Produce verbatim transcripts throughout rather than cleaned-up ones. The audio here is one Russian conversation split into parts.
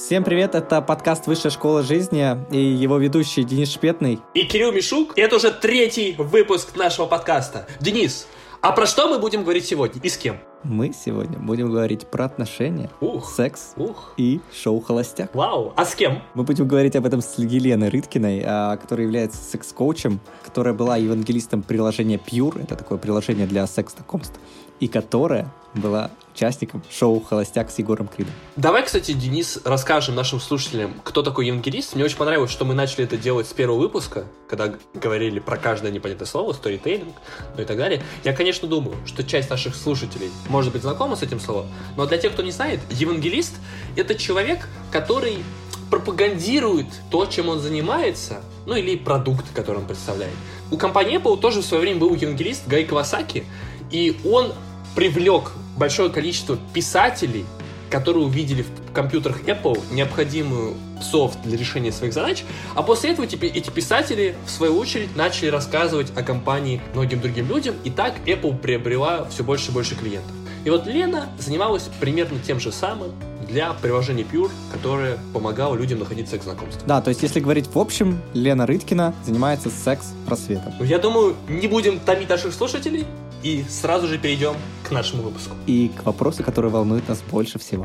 Всем привет, это подкаст «Высшая школа жизни» и его ведущий Денис Шпетный. И Кирилл Мишук. И это уже третий выпуск нашего подкаста. Денис, а про что мы будем говорить сегодня и с кем? Мы сегодня будем говорить про отношения, ух, секс ух. и шоу «Холостяк». Вау, а с кем? Мы будем говорить об этом с Еленой Рыткиной, которая является секс-коучем, которая была евангелистом приложения Pure, это такое приложение для секс-знакомств, и которая была участником шоу «Холостяк» с Егором Кридом. Давай, кстати, Денис, расскажем нашим слушателям, кто такой евангелист. Мне очень понравилось, что мы начали это делать с первого выпуска, когда говорили про каждое непонятное слово, сторителлинг, ну и так далее. Я, конечно, думаю, что часть наших слушателей может быть знакома с этим словом, но для тех, кто не знает, евангелист — это человек, который пропагандирует то, чем он занимается, ну или продукт, который он представляет. У компании Apple тоже в свое время был евангелист Гай Кавасаки, и он привлек большое количество писателей, которые увидели в компьютерах Apple необходимую софт для решения своих задач, а после этого эти писатели, в свою очередь, начали рассказывать о компании многим другим людям, и так Apple приобрела все больше и больше клиентов. И вот Лена занималась примерно тем же самым для приложения Pure, которое помогало людям находить секс-знакомства. Да, то есть, если говорить в общем, Лена Рыткина занимается секс-просветом. Я думаю, не будем томить наших слушателей, и сразу же перейдем к нашему выпуску. И к вопросу, который волнует нас больше всего.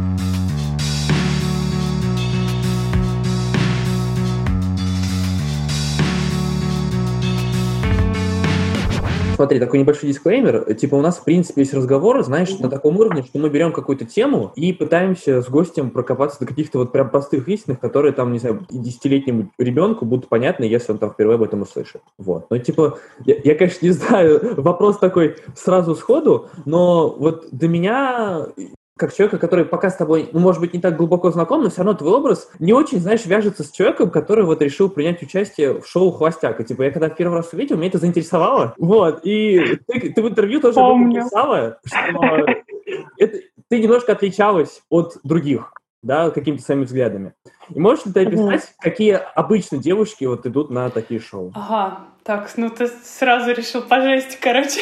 Смотри, такой небольшой дисклеймер. Типа у нас, в принципе, есть разговор, знаешь, на таком уровне, что мы берем какую-то тему и пытаемся с гостем прокопаться до каких-то вот прям простых истин, которые там, не знаю, десятилетнему ребенку будут понятны, если он там впервые об этом услышит. Вот. Но типа, я, я, конечно, не знаю, вопрос такой сразу сходу, но вот для меня... как человека, который пока с тобой, ну, может быть, не так глубоко знаком, но все равно твой образ не очень, знаешь, вяжется с человеком, который вот решил принять участие в шоу «Холостяк». И, типа, я когда первый раз увидел, меня это заинтересовало. Вот, и ты, ты в интервью тоже написала, что это, ты немножко отличалась от других, да, какими-то своими взглядами. И можешь ли ты описать, mm-hmm. какие обычно девушки вот идут на такие шоу? Ага, так, ну ты сразу решил по жести, короче.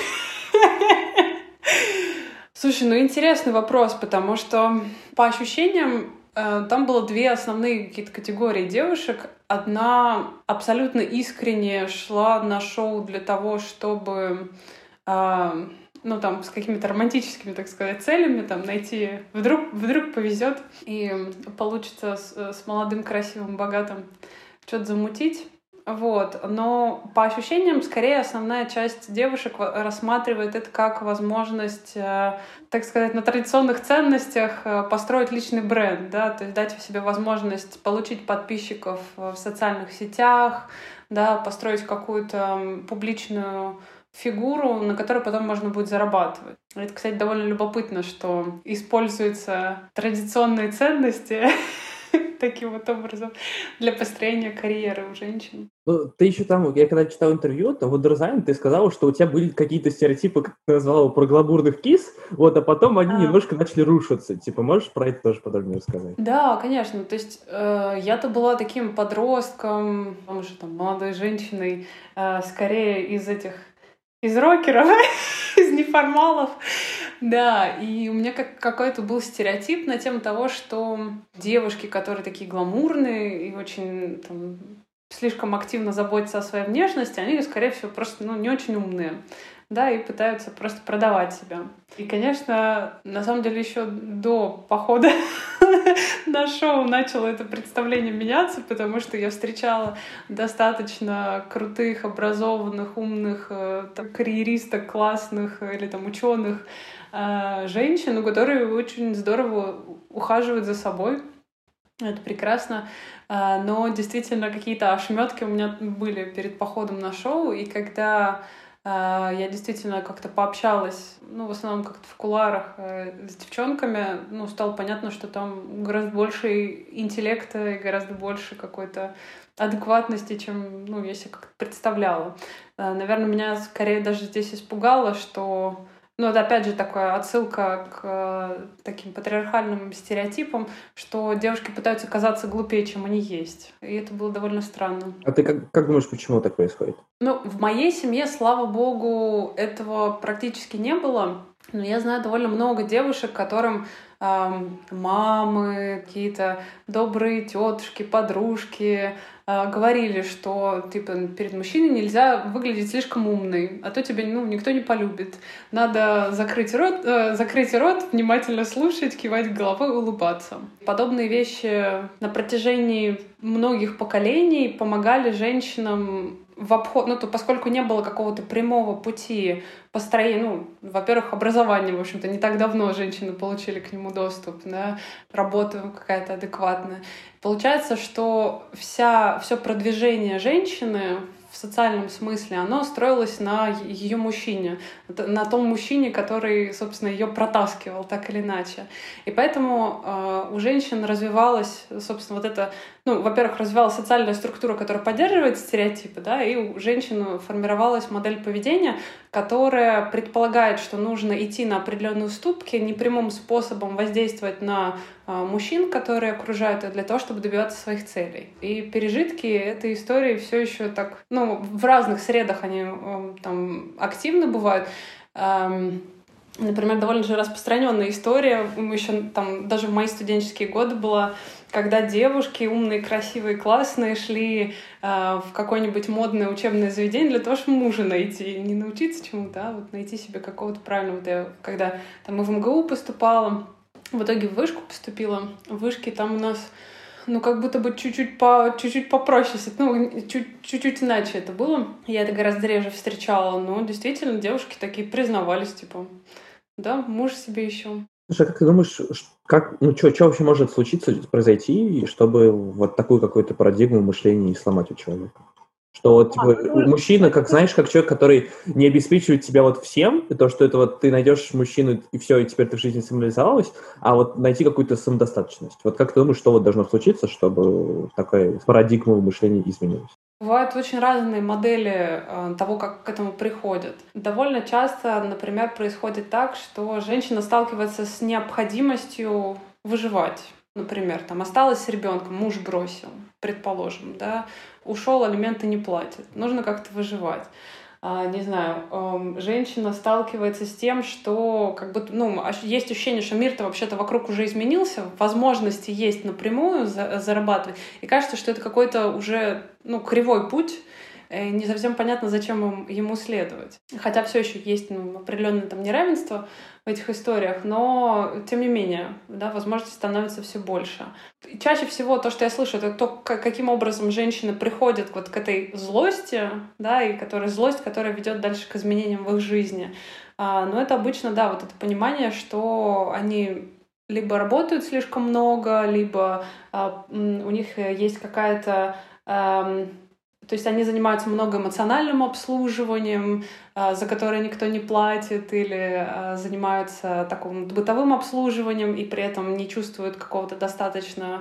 Слушай, ну интересный вопрос, потому что по ощущениям э, там было две основные какие-то категории девушек. Одна абсолютно искренне шла на шоу для того, чтобы, э, ну там, с какими-то романтическими, так сказать, целями там найти, вдруг, вдруг повезет и получится с, с молодым, красивым, богатым что-то замутить. Вот, но по ощущениям, скорее, основная часть девушек рассматривает это как возможность, э, так сказать, на традиционных ценностях э, построить личный бренд, да, то есть дать себе возможность получить подписчиков в социальных сетях, да, построить какую-то публичную фигуру, на которой потом можно будет зарабатывать. Это, кстати, довольно любопытно, что используются традиционные ценности таким вот образом для построения карьеры у женщин. Ну, ты еще там, я когда читал интервью, там вот Дорзайн, ты сказала, что у тебя были какие-то стереотипы, как ты назвала его, про гламурных кис, вот, а потом они а. немножко начали рушиться. Типа, можешь про это тоже подробнее рассказать? Да, конечно. То есть э, я-то была таким подростком, потому что там молодой женщиной, э, скорее из этих, из рокеров, из неформалов. Да, и у меня как какой-то был стереотип на тему того, что девушки, которые такие гламурные и очень там, слишком активно заботятся о своей внешности, они, скорее всего, просто ну, не очень умные, да, и пытаются просто продавать себя. И, конечно, на самом деле еще до похода на шоу начало это представление меняться, потому что я встречала достаточно крутых, образованных, умных, там, карьеристок, классных или там ученых, женщин, которые очень здорово ухаживают за собой. Это прекрасно. Но действительно какие-то ошметки у меня были перед походом на шоу, и когда я действительно как-то пообщалась, ну, в основном как-то в кулуарах с девчонками, ну, стало понятно, что там гораздо больше интеллекта и гораздо больше какой-то адекватности, чем, ну, я себе как-то представляла. Наверное, меня скорее даже здесь испугало, что Ну, это опять же такая отсылка к э, таким патриархальным стереотипам, что девушки пытаются казаться глупее, чем они есть. И это было довольно странно. А ты как, как думаешь, почему так происходит? Ну, в моей семье, слава богу, этого практически не было. Но я знаю довольно много девушек, которым эм, мамы, какие-то добрые тетушки, подружки э, говорили, что типа перед мужчиной нельзя выглядеть слишком умной, а то тебя ну, никто не полюбит. Надо закрыть рот, э, закрыть рот, внимательно слушать, кивать головой, улыбаться. Подобные вещи на протяжении многих поколений помогали женщинам в обход, ну, то поскольку не было какого-то прямого пути построения, ну, во-первых, образование, в общем-то, не так давно женщины получили к нему доступ, да, работа какая-то адекватная. Получается, что вся, все продвижение женщины в социальном смысле, оно строилось на ее мужчине, на том мужчине, который, собственно, ее протаскивал так или иначе. И поэтому э, у женщин развивалась, собственно, вот это, ну, во-первых, развивалась социальная структура, которая поддерживает стереотипы, да, и у женщин формировалась модель поведения, которая предполагает, что нужно идти на определенные уступки, непрямым способом воздействовать на э, мужчин, которые окружают ее, для того, чтобы добиваться своих целей. И пережитки этой истории все еще так, ну, в разных средах они э, там активно бывают. Эм, Например, довольно же распространенная история, еще там даже в мои студенческие годы была, когда девушки умные, красивые, классные шли э, в какое-нибудь модное учебное заведение для того, чтобы мужа найти, не научиться чему-то, а вот найти себе какого-то правильного. Вот я когда там и в эм гэ у поступала, в итоге в вышку поступила, в вышке там у нас ну, как будто бы чуть-чуть, по, чуть-чуть попроще, ну, чуть- чуть-чуть иначе это было. Я это гораздо реже встречала, но действительно девушки такие признавались, типа, да, муж себе еще. Слушай, а как ты думаешь, ш- как, ну, что вообще может случиться, произойти, чтобы вот такую какую-то парадигму мышления сломать у человека? Что вот, типа, А, ну, мужчина, как знаешь, как человек, который не обеспечивает тебя вот всем, и то, что это вот ты найдешь мужчину, и все, и теперь ты в жизни самореализовалась, а вот найти какую-то самодостаточность. Вот как ты думаешь, что вот должно случиться, чтобы такая парадигма мышления изменилась? Бывают очень разные модели э, того, как к этому приходят. Довольно часто, например, происходит так, что женщина сталкивается с необходимостью выживать. Например, там осталась с ребенком, муж бросил, предположим, да, ушел, алименты не платит, нужно как-то выживать. А, не знаю, эм, женщина сталкивается с тем, что как бы, ну, ощ- есть ощущение, что мир-то вообще-то вокруг уже изменился, возможности есть напрямую за- зарабатывать, и кажется, что это какой-то уже ну, кривой путь, э, не совсем понятно, зачем им- ему следовать. Хотя все еще есть ну, определенное там неравенство в этих историях, но тем не менее, да, возможностей становится все больше. И чаще всего то, что я слышу, это то, как- каким образом женщины приходят вот к этой злости, да, и которая злость, которая ведет дальше к изменениям в их жизни. А, но это обычно, да, вот это понимание, что они либо работают слишком много, либо а, м, у них э, есть какая-то ам, то есть они занимаются много эмоциональным обслуживанием, а, за которое никто не платит, или а, занимаются таким бытовым обслуживанием и при этом не чувствуют какого-то достаточно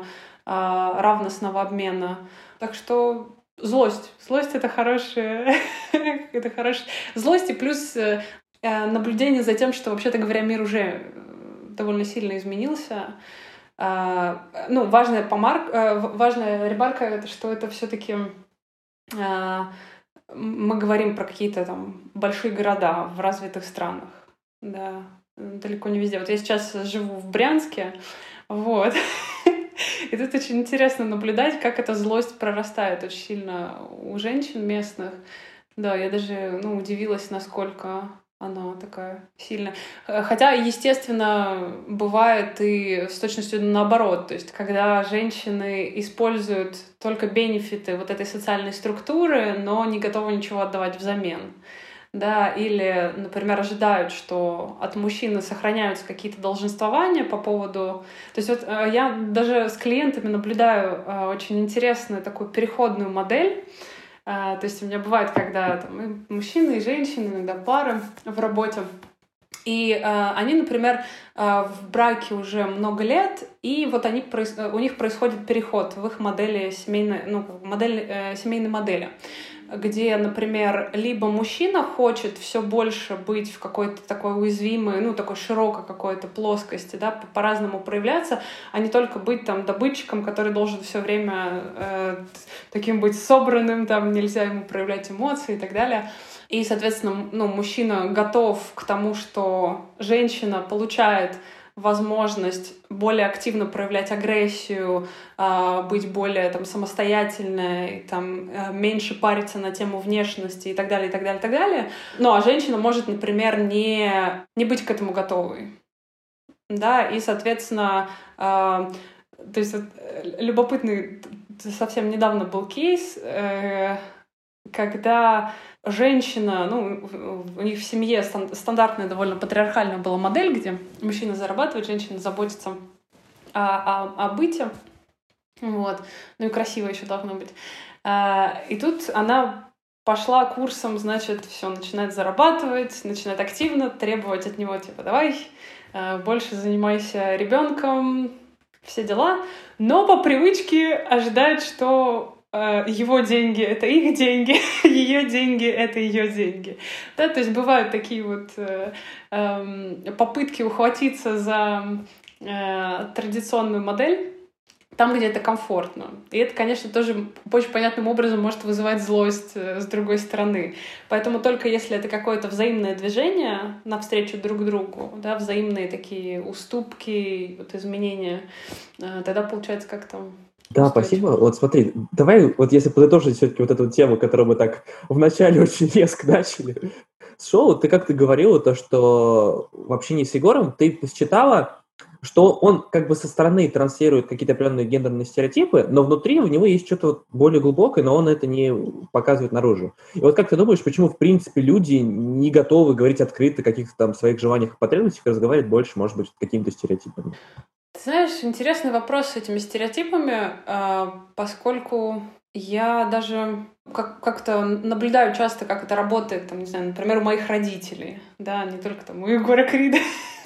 а, равностного обмена. Так что злость. Злость — это хорошая... это хорошая... Злость и плюс э, э, наблюдение за тем, что, вообще-то говоря, мир уже э, довольно сильно изменился. А, ну, важная, помар... э, важная ремарка — это что это все-таки а, мы говорим про какие-то там большие города в развитых странах, да, далеко не везде. Вот я сейчас живу в Брянске, вот, и тут очень интересно наблюдать, как эта злость прорастает очень сильно у женщин местных. Да, я даже, ну, удивилась, насколько она такая сильная. Э, Хотя, естественно, бывает и с точностью наоборот. То есть, когда женщины используют только бенефиты вот этой социальной структуры, но не готовы ничего отдавать взамен. Да, или, например, ожидают, что от мужчины сохраняются какие-то долженствования по поводу... То есть вот э, я даже с клиентами наблюдаю э, очень интересную такую переходную модель. А, то есть у меня бывает, когда там, и мужчины, и женщины, иногда пары в работе. И а, они, например, а, в браке уже много лет, и вот они, проис- у них происходит переход в их модели семейной, ну, модель, э, семейной модели, где, например, либо мужчина хочет все больше быть в какой-то такой уязвимой, ну, такой широкой какой-то плоскости, да, по- по-разному проявляться, а не только быть там добытчиком, который должен все время э, таким быть собранным, там нельзя ему проявлять эмоции и так далее. И, соответственно, ну, мужчина готов к тому, что женщина получает возможность более активно проявлять агрессию, быть более там, самостоятельной, там, меньше париться на тему внешности и так далее, и так далее, и так далее. Ну, а женщина может, например, не, не быть к этому готовой. Да, и, соответственно, то есть любопытный совсем недавно был кейс, когда женщина, ну, у них в семье стандартная довольно патриархальная была модель, где мужчина зарабатывает, женщина заботится о, о, о быте, вот, ну и красиво еще должно быть. И тут она пошла курсом, значит, все, начинает зарабатывать, начинает активно требовать от него, типа, давай, больше занимайся ребенком, все дела, но по привычке ожидает, что его деньги — это их деньги, ее деньги — это ее деньги. Да, то есть бывают такие вот э, э, попытки ухватиться за э, традиционную модель там, где это комфортно. И это, конечно, тоже очень понятным образом может вызывать злость э, с другой стороны. Поэтому только если это какое-то взаимное движение навстречу друг другу, да, взаимные такие уступки, вот изменения, э, тогда получается как-то... Да, спасибо. Вот смотри, давай, вот если подытожить все-таки вот эту тему, которую мы так вначале очень резко начали с шоу, ты как-то говорила то, что в общении с Егором ты считала, что он как бы со стороны транслирует какие-то определенные гендерные стереотипы, но внутри у него есть что-то вот более глубокое, но он это не показывает наружу. И вот как ты думаешь, почему, в принципе, люди не готовы говорить открыто о каких-то там своих желаниях и потребностях, разговаривать больше, может быть, какими-то стереотипами? Ты знаешь, интересный вопрос с этими стереотипами, поскольку я даже как- как-то наблюдаю часто, как это работает, там, не знаю, например, у моих родителей, да, не только там у Егора Крида,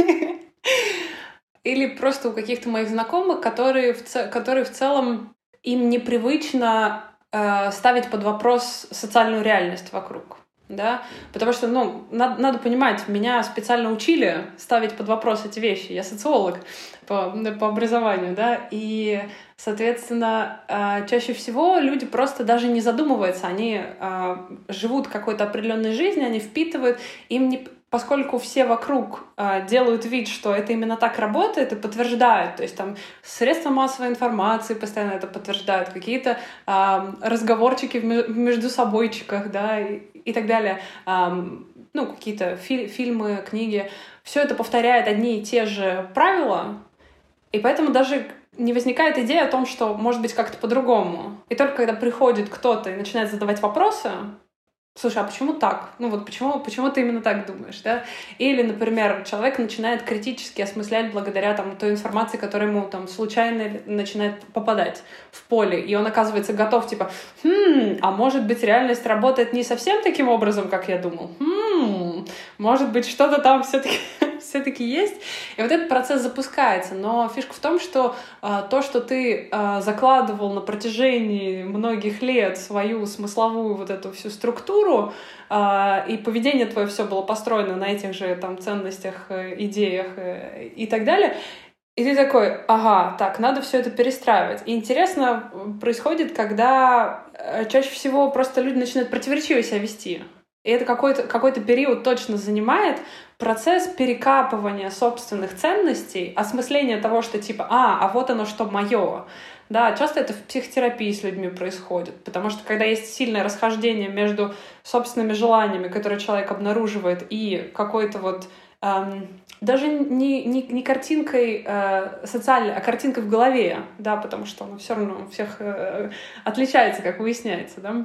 или просто у каких-то моих знакомых, которые в, ц- которые в целом им непривычно э, ставить под вопрос социальную реальность вокруг. Да? Потому что, ну, надо, надо понимать, меня специально учили ставить под вопрос эти вещи. Я социолог по, по образованию, да, и, соответственно, э, чаще всего люди просто даже не задумываются, они э, живут какой-то определенной жизнью, они впитывают, им не... Поскольку все вокруг э, делают вид, что это именно так работает, и подтверждают, то есть там средства массовой информации постоянно это подтверждают, какие-то э, разговорчики в, в междусобойчиках, да, и, и так далее, э, ну, какие-то фи- фильмы, книги, все это повторяет одни и те же правила, и поэтому даже не возникает идея о том, что может быть как-то по-другому. И только когда приходит кто-то и начинает задавать вопросы, слушай, а почему так? Ну вот почему, почему ты именно так думаешь, да? Или, например, человек начинает критически осмыслять благодаря там, той информации, которая ему там случайно начинает попадать в поле, и он оказывается готов, типа, хм, а может быть, реальность работает не совсем таким образом, как я думал? Хм, может быть, что-то там все-таки все-таки есть. И вот этот процесс запускается. Но фишка в том, что э, то, что ты э, закладывал на протяжении многих лет свою смысловую вот эту всю структуру, э, и поведение твое все было построено на этих же там ценностях, э, идеях э, и так далее, и ты такой, ага, так, надо все это перестраивать. И интересно происходит, когда э, чаще всего просто люди начинают противоречиво себя вести. И это какой-то, какой-то период точно занимает процесс перекапывания собственных ценностей, осмысления того, что типа, а, а вот оно что мое. Да, часто это в психотерапии с людьми происходит, потому что когда есть сильное расхождение между собственными желаниями, которые человек обнаруживает, и какой-то вот эм, даже не, не, не картинкой э, социальной, а картинкой в голове, да, потому что она все равно у всех э, отличается, как выясняется, да.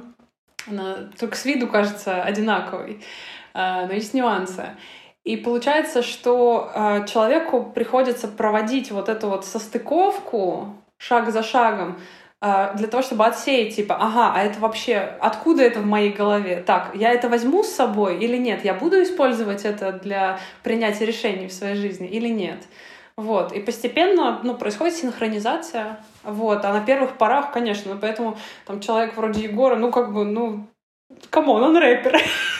Она только с виду кажется одинаковой, но есть нюансы. И получается, что человеку приходится проводить вот эту вот состыковку шаг за шагом для того, чтобы отсеять, типа, ага, а это вообще, откуда это в моей голове? Так, я это возьму с собой или нет? Я буду использовать это для принятия решений в своей жизни или нет? Вот. И постепенно, ну, происходит синхронизация. Вот. А на первых порах, конечно, поэтому там человек вроде Егора, ну, как бы, ну, камон, он рэпер.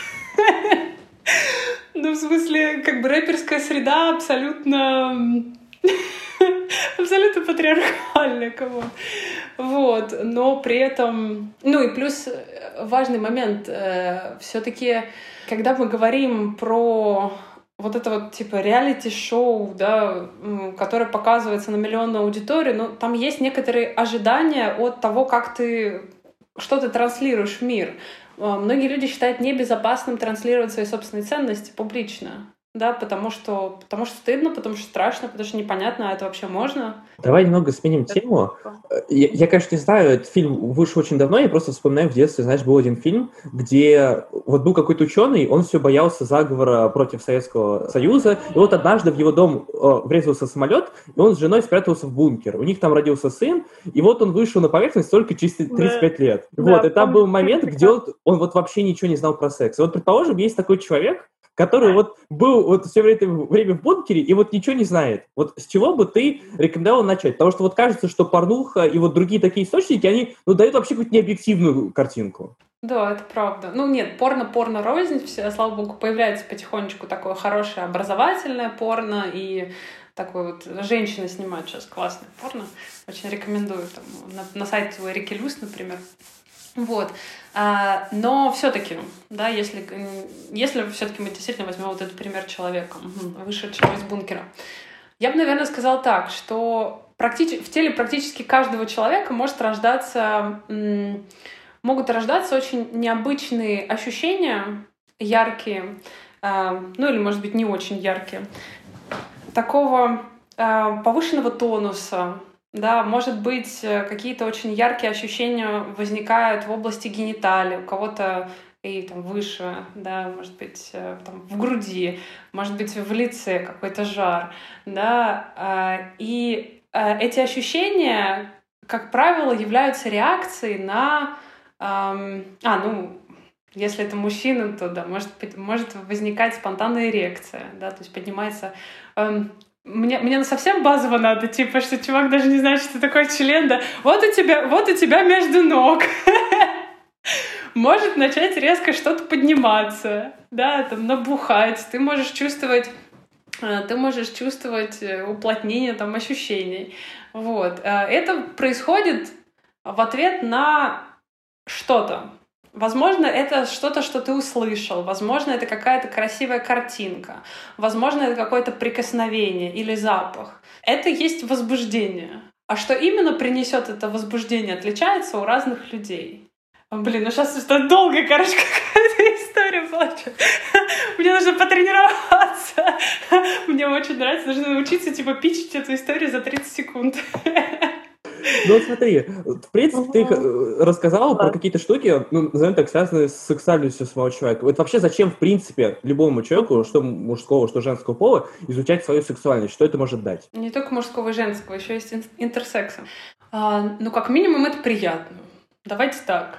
Ну, в смысле, как бы рэперская среда абсолютно... абсолютно патриархальная, камон. Вот. Но при этом... Ну, и плюс важный момент. Все-таки, когда мы говорим про вот это вот типа реалити-шоу, да, которое показывается на миллионную аудиторию, ну, там есть некоторые ожидания от того, как ты, что ты транслируешь в мир. Многие люди считают небезопасным транслировать свои собственные ценности публично. Да, потому что, потому что стыдно, потому что страшно, потому что непонятно, а это вообще можно. Давай немного сменим это тему. Я, я, конечно, не знаю, этот фильм вышел очень давно, я просто вспоминаю в детстве, знаешь, был один фильм, где вот был какой-то ученый, он все боялся заговора против Советского Союза, и вот однажды в его дом э, врезался самолет, и он с женой спрятался в бункер. У них там родился сын, и вот он вышел на поверхность только через тридцать пять да. лет. Да, вот, и там был момент, где он, он вот вообще ничего не знал про секс. И вот, предположим, есть такой человек, который вот был вот все время в бункере и вот ничего не знает. Вот с чего бы ты рекомендовал начать? Потому что вот кажется, что порнуха и вот другие такие источники, они ну, дают вообще какую-то необъективную картинку. Да, это правда. Ну нет, порно-порно рознь, все, слава богу, появляется потихонечку такое хорошее образовательное порно, и такой вот женщины снимают сейчас классное порно. Очень рекомендую. Там, на, на сайте у Эрики Люс, например. Вот. А, но все-таки, да, если, если все-таки мы действительно возьмем вот этот пример человека, вышедшего из бункера, я бы, наверное, сказала так, что практич... в теле практически каждого человека может рождаться, м- могут рождаться очень необычные ощущения, яркие, э- ну или, может быть, не очень яркие, такого э- повышенного тонуса. Да, может быть, какие-то очень яркие ощущения возникают в области гениталий, у кого-то и там выше, да, может быть, там, в груди, может быть, в лице какой-то жар, да, и эти ощущения, как правило, являются реакцией на, а, ну, если это мужчина, то, да, может, может возникать спонтанная эрекция, да, то есть поднимается... Мне, мне совсем базово надо, типа, что чувак даже не знает, что такое член, да. Вот у тебя, вот у тебя между ног. Может начать резко что-то подниматься, да, там, набухать. Ты можешь чувствовать, ты можешь чувствовать уплотнение, там, ощущений. Вот. Это происходит в ответ на что-то. Возможно, это что-то, что ты услышал. Возможно, это какая-то красивая картинка. Возможно, это какое-то прикосновение или запах. Это есть возбуждение. А что именно принесет это возбуждение, отличается у разных людей. Блин, ну сейчас это долгая, короче, какая-то история получилась. Мне нужно потренироваться. Мне очень нравится. Нужно научиться, типа, питчить эту историю за тридцать секунд. Ну, смотри, в принципе, ты рассказала про какие-то штуки, ну, назовем так, связанные с сексуальностью самого человека. Вот вообще зачем, в принципе, любому человеку, что мужского, что женского пола, изучать свою сексуальность? Что это может дать? Не только мужского и женского, еще есть интерсекса. А, ну, как минимум, это приятно. Давайте так.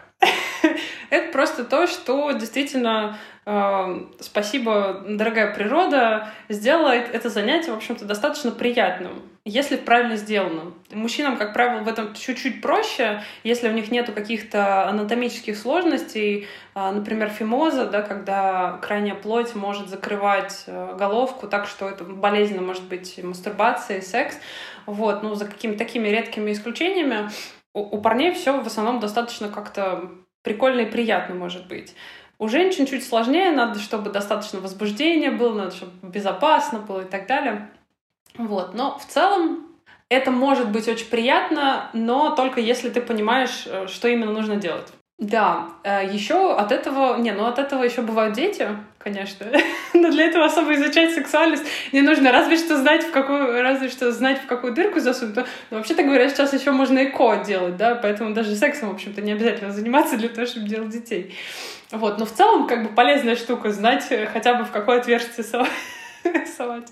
Это просто то, что действительно, э, спасибо, дорогая природа, сделает это занятие, в общем-то, достаточно приятным, если правильно сделано. Мужчинам, как правило, в этом чуть-чуть проще, если у них нету каких-то анатомических сложностей, э, например, фимоза, да, когда крайняя плоть может закрывать э, головку так, что это болезненно может быть мастурбация, секс. Вот, ну, за какими-то такими редкими исключениями у, у парней все в основном достаточно как-то прикольно и приятно может быть. У женщин чуть сложнее, надо, чтобы достаточно возбуждения было, надо, чтобы безопасно было и так далее. Вот. Но в целом это может быть очень приятно, но только если ты понимаешь, что именно нужно делать. Да, еще от этого, не, ну от этого еще бывают дети, конечно, но для этого особо изучать сексуальность не нужно, разве что знать, в какую, разве что знать, в какую дырку засунуть. Но, но вообще-то говоря, сейчас еще можно ЭКО делать, да, поэтому даже сексом, в общем-то, не обязательно заниматься для того, чтобы делать детей. Вот, но в целом, как бы полезная штука знать хотя бы в какое отверстие совать.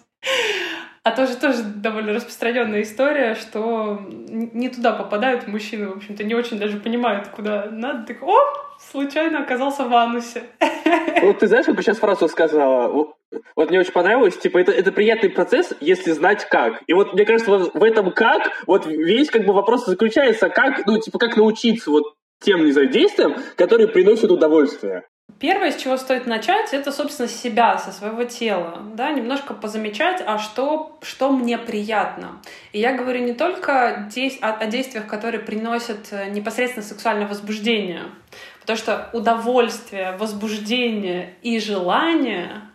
А тоже тоже довольно распространенная история, что не туда попадают мужчины, в общем-то, не очень даже понимают, куда надо. Так, о, случайно оказался в анусе. Вот ты знаешь, как сейчас фразу сказала? Вот, вот мне очень понравилось, типа, это, это приятный процесс, если знать как. И вот, мне кажется, вот в этом как, вот весь как бы вопрос заключается, как, ну, типа, как научиться вот тем, не знаю, действиям, которые приносят удовольствие. Первое, с чего стоит начать, это, собственно, себя, со своего тела, да, немножко позамечать, а что, что мне приятно. И я говорю не только действ- о, о действиях, которые приносят непосредственно сексуальное возбуждение, потому что удовольствие, возбуждение и желание —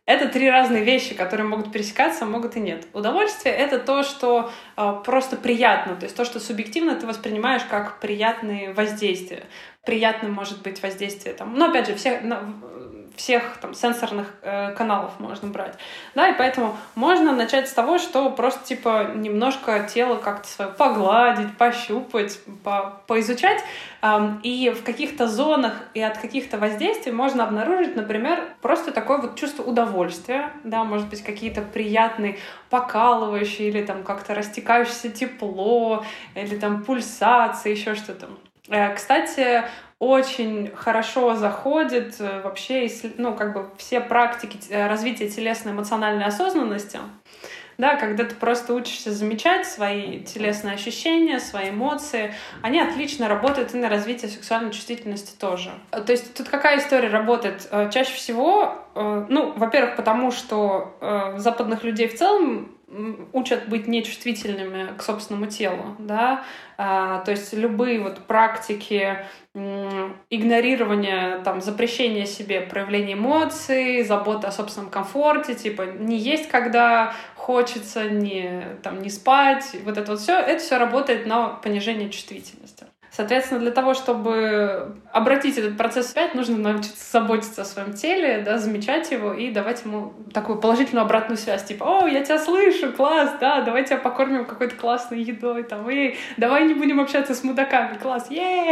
Это три разные вещи, которые могут пересекаться, а могут и нет. Удовольствие — это то, что э, просто приятно, то есть то, что субъективно ты воспринимаешь как приятные воздействия. Приятным может быть воздействие, там, ну, опять же, все, на, всех там, сенсорных э, каналов можно брать. Да, и поэтому можно начать с того, что просто типа немножко тело как-то свое погладить, пощупать, по, поизучать. Эм, и в каких-то зонах и от каких-то воздействий можно обнаружить, например, просто такое вот чувство удовольствия, да, может быть, какие-то приятные покалывающие или там как-то растекающееся тепло, или там пульсации, еще что-то. Кстати, очень хорошо заходит вообще, ну, как бы все практики развития телесной эмоциональной осознанности, да, когда ты просто учишься замечать свои телесные ощущения, свои эмоции, они отлично работают и на развитие сексуальной чувствительности тоже. То есть тут какая история работает? Чаще всего, ну, во-первых, потому что западных людей в целом учат быть нечувствительными к собственному телу, да, а, то есть любые вот практики м, игнорирования, там, запрещения себе проявления эмоций, заботы о собственном комфорте, типа не есть, когда хочется, не, там, не спать, вот это вот все, это все работает на понижение чувствительности. Соответственно, для того, чтобы обратить этот процесс вспять, нужно научиться заботиться о своем теле, да, замечать его и давать ему такую положительную обратную связь. Типа, о, я тебя слышу, класс, да, давай тебя покормим какой-то классной едой, там, и давай не будем общаться с мудаками, класс, е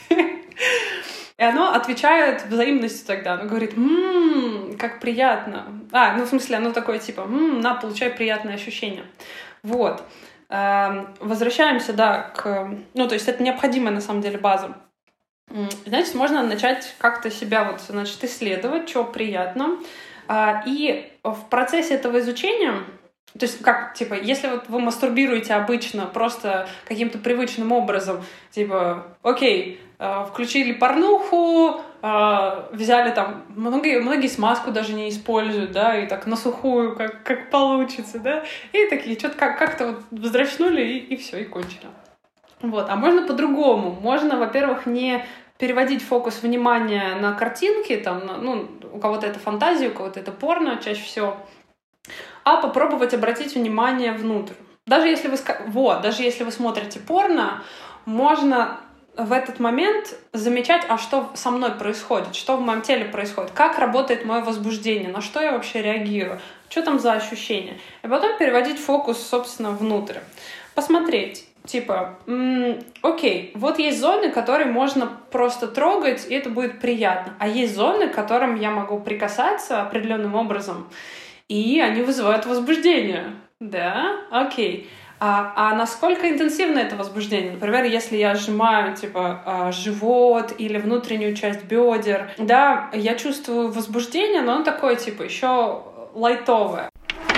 И оно отвечает взаимностью тогда. Оно говорит, ммм, как приятно. А, ну, в смысле, оно такое, типа, ммм, на, получай приятные ощущения. Вот. Возвращаемся, да, к... Ну, то есть это необходимая, на самом деле, база. Значит, можно начать как-то себя вот, значит, исследовать, что приятно. И в процессе этого изучения, то есть как, типа, если вот вы мастурбируете обычно просто каким-то привычным образом, типа, окей, включили порнуху, взяли там, многие, многие смазку даже не используют, да, и так на сухую, как, как получится, да, и такие что-то как- как-то вот вздрачнули, и, и все, и кончили. Вот, а можно по-другому. Можно, во-первых, не переводить фокус внимания на картинки, там, на, ну, у кого-то это фантазия, у кого-то это порно чаще всего, а попробовать обратить внимание внутрь. Даже если вы, вот, даже если вы смотрите порно, можно в этот момент замечать, а что со мной происходит, что в моем теле происходит, как работает мое возбуждение, на что я вообще реагирую, что там за ощущения. И потом переводить фокус, собственно, внутрь. Посмотреть, типа, м- окей, вот есть зоны, которые можно просто трогать, и это будет приятно. А есть зоны, к которым я могу прикасаться определенным образом, и они вызывают возбуждение. Да, окей. А, а насколько интенсивно это возбуждение? Например, если я сжимаю, типа, живот или внутреннюю часть бедер, да, я чувствую возбуждение, но оно такое, типа, еще лайтовое.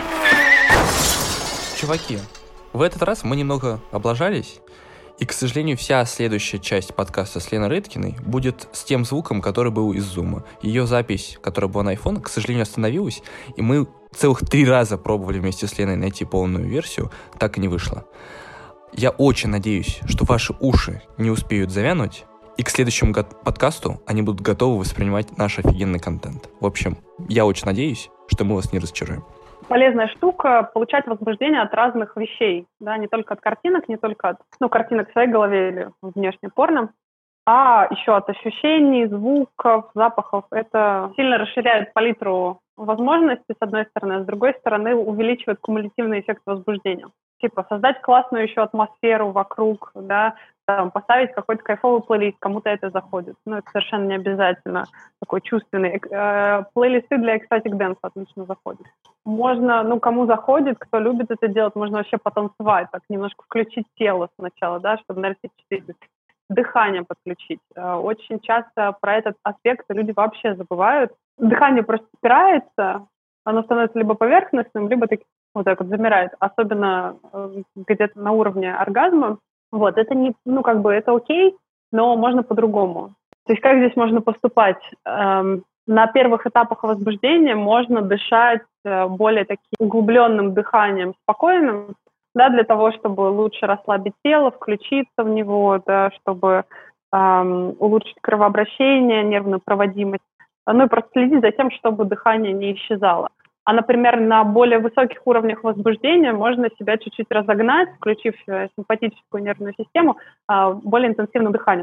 Чуваки, в этот раз мы немного облажались, и, к сожалению, вся следующая часть подкаста с Леной Рыткиной будет с тем звуком, который был из Зума. Ее запись, которая была на iPhone, к сожалению, остановилась, и мы целых три раза пробовали вместе с Леной найти полную версию, так и не вышло. Я очень надеюсь, что ваши уши не успеют завянуть, и к следующему го- подкасту они будут готовы воспринимать наш офигенный контент. В общем, я очень надеюсь, что мы вас не разочаруем. Полезная штука — получать возбуждение от разных вещей, да, не только от картинок, не только от, ну, картинок в своей голове или внешне порно, а еще от ощущений, звуков, запахов. Это сильно расширяет палитру возможностей, с одной стороны, а с другой стороны увеличивает кумулятивный эффект возбуждения. Типа создать классную еще атмосферу вокруг, да, там, поставить какой-то кайфовый плейлист, кому-то это заходит. Но это совершенно не обязательно такой чувственный. Э, плейлисты для экстатик дэнса отлично заходят. Можно, ну, кому заходит, кто любит это делать, можно вообще потанцевать, так немножко включить тело сначала, да, чтобы нарастить чувствительность. Дыхание подключить. Очень часто про этот аспект люди вообще забывают. Дыхание просто спирается, оно становится либо поверхностным, либо так, вот так вот замирает, особенно где-то на уровне оргазма. Вот, это не, ну, как бы, это окей, но можно по-другому. То есть как здесь можно поступать? Эм, на первых этапах возбуждения можно дышать более таким углубленным дыханием, спокойным, да, для того, чтобы лучше расслабить тело, включиться в него, да, чтобы эм, улучшить кровообращение, нервную проводимость. Ну и просто следить за тем, чтобы дыхание не исчезало. А, например, на более высоких уровнях возбуждения можно себя чуть-чуть разогнать, включив симпатическую нервную систему, более интенсивным дыханием.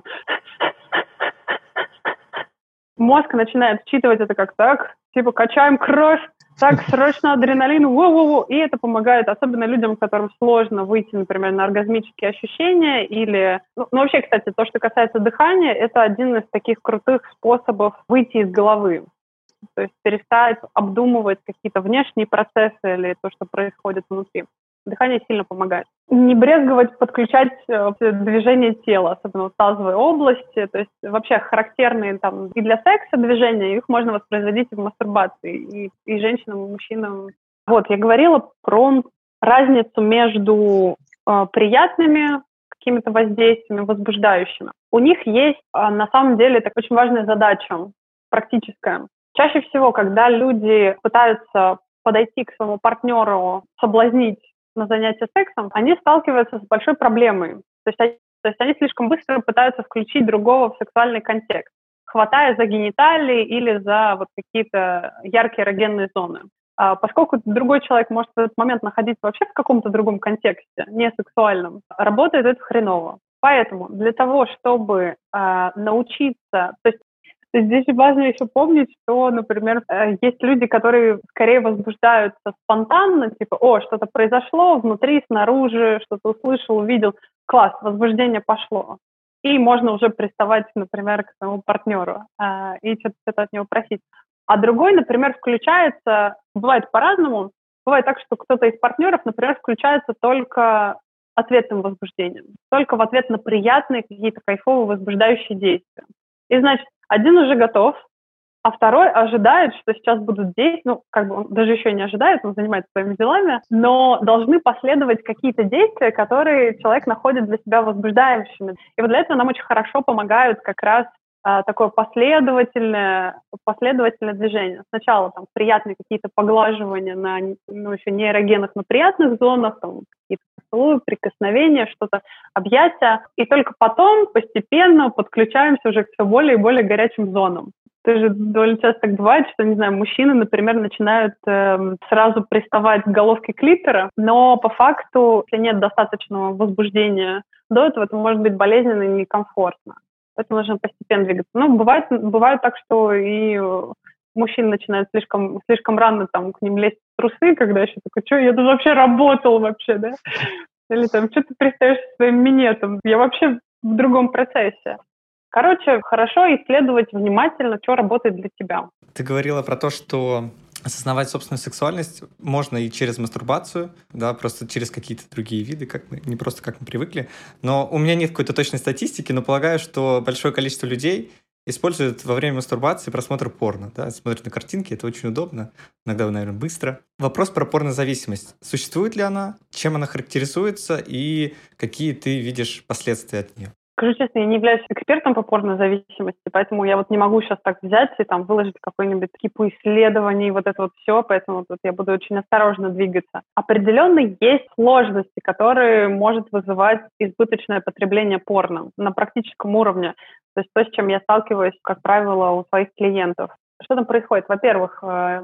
Мозг начинает считывать это как так, типа качаем кровь, так, срочно адреналин, воу-воу-воу, и это помогает, особенно людям, которым сложно выйти, например, на оргазмические ощущения или... Ну, ну, вообще, кстати, то, что касается дыхания, это один из таких крутых способов выйти из головы. То есть перестать обдумывать какие-то внешние процессы или то, что происходит внутри. Дыхание сильно помогает. Не брезговать подключать движение тела, особенно в тазовой области. То есть вообще характерные там и для секса движения, их можно воспроизводить и в мастурбации, и, и женщинам, и мужчинам. Вот, я говорила про разницу между э, приятными какими-то воздействиями, возбуждающими. У них есть э, на самом деле так очень важная задача, практическая. Чаще всего, когда люди пытаются подойти к своему партнеру, соблазнить на занятие сексом, они сталкиваются с большой проблемой. То есть, они, то есть они слишком быстро пытаются включить другого в сексуальный контекст, хватая за гениталии или за вот какие-то яркие эрогенные зоны. А поскольку другой человек может в этот момент находиться вообще в каком-то другом контексте, не сексуальном, работает это хреново. Поэтому для того, чтобы э, научиться... То есть здесь важно еще помнить, что, например, есть люди, которые скорее возбуждаются спонтанно, типа, о, что-то произошло внутри, снаружи, что-то услышал, увидел, класс, возбуждение пошло. И можно уже приставать, например, к своему партнеру э, и что-то от него просить. А другой, например, включается, бывает по-разному, бывает так, что кто-то из партнеров, например, включается только ответным возбуждением, только в ответ на приятные какие-то кайфовые возбуждающие действия. И, значит, один уже готов, а второй ожидает, что сейчас будут действия, ну, как бы он даже еще не ожидает, он занимается своими делами, но должны последовать какие-то действия, которые человек находит для себя возбуждающими. И вот для этого нам очень хорошо помогают как раз а, такое последовательное, последовательное движение. Сначала там приятные какие-то поглаживания на, ну, еще не эрогенных, но приятных зонах, там, какие-то поцелуи, прикосновения, что-то, объятия, и только потом постепенно подключаемся уже к все более и более горячим зонам. Тоже довольно часто так бывает, что, не знаю, мужчины, например, начинают э, сразу приставать к головке клитора, но по факту, если нет достаточного возбуждения до этого, это может быть болезненно и некомфортно. Поэтому нужно постепенно двигаться. Ну, бывает, бывает так, что и мужчины начинают слишком, слишком рано там, к ним лезть в трусы, когда еще такой, что, я тут вообще работал вообще, да? Или там, что ты пристаешь со своим минетом? Я вообще в другом процессе. Короче, хорошо исследовать внимательно, что работает для тебя. Ты говорила про то, что осознавать собственную сексуальность можно и через мастурбацию, да, просто через какие-то другие виды, как мы, не просто как мы привыкли. Но у меня нет какой-то точной статистики, но полагаю, что большое количество людей используют во время мастурбации просмотр порно, да, смотрят на картинки, это очень удобно, иногда, наверное, быстро. Вопрос про порнозависимость. Существует ли она, чем она характеризуется и какие ты видишь последствия от нее? Скажу честно, я не являюсь экспертом по порнозависимости, поэтому я вот не могу сейчас так взять и там выложить какой-нибудь кипу исследований, вот это вот все, поэтому тут я буду очень осторожно двигаться. Определенно есть сложности, которые может вызывать избыточное потребление порно на практическом уровне. То есть то, с чем я сталкиваюсь, как правило, у своих клиентов. Что там происходит? Во-первых,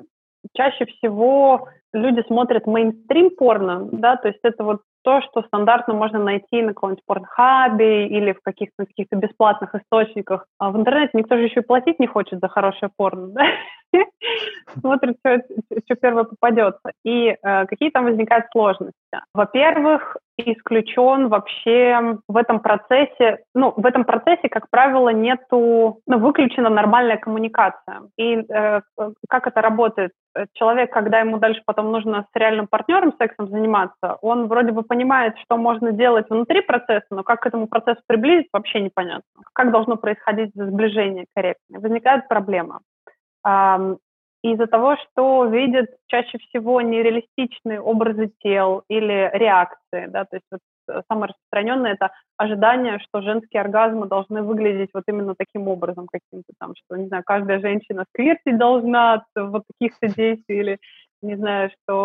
чаще всего люди смотрят мейнстрим порно, да, то есть это вот то, что стандартно можно найти на каком-нибудь порнхабе или в каких-то, каких-то бесплатных источниках. А в интернете никто же еще и платить не хочет за хорошее порно, да? Смотрит, что, что первое попадется. И э, какие там возникают сложности. Во-первых, исключен вообще в этом процессе, ну, в этом процессе, как правило, нету, ну, выключена нормальная коммуникация. И э, как это работает? Человек, когда ему дальше потом нужно с реальным партнером сексом заниматься, он вроде бы понимает, что можно делать внутри процесса, но как к этому процессу приблизить, вообще непонятно. Как должно происходить сближение корректно. Возникает проблема. Из-за того, что видят чаще всего нереалистичные образы тел или реакции, да, то есть вот самое распространенное — это ожидание, что женские оргазмы должны выглядеть вот именно таким образом каким-то там, что, не знаю, каждая женщина сквиртить должна от вот таких-то действий, или, не знаю, что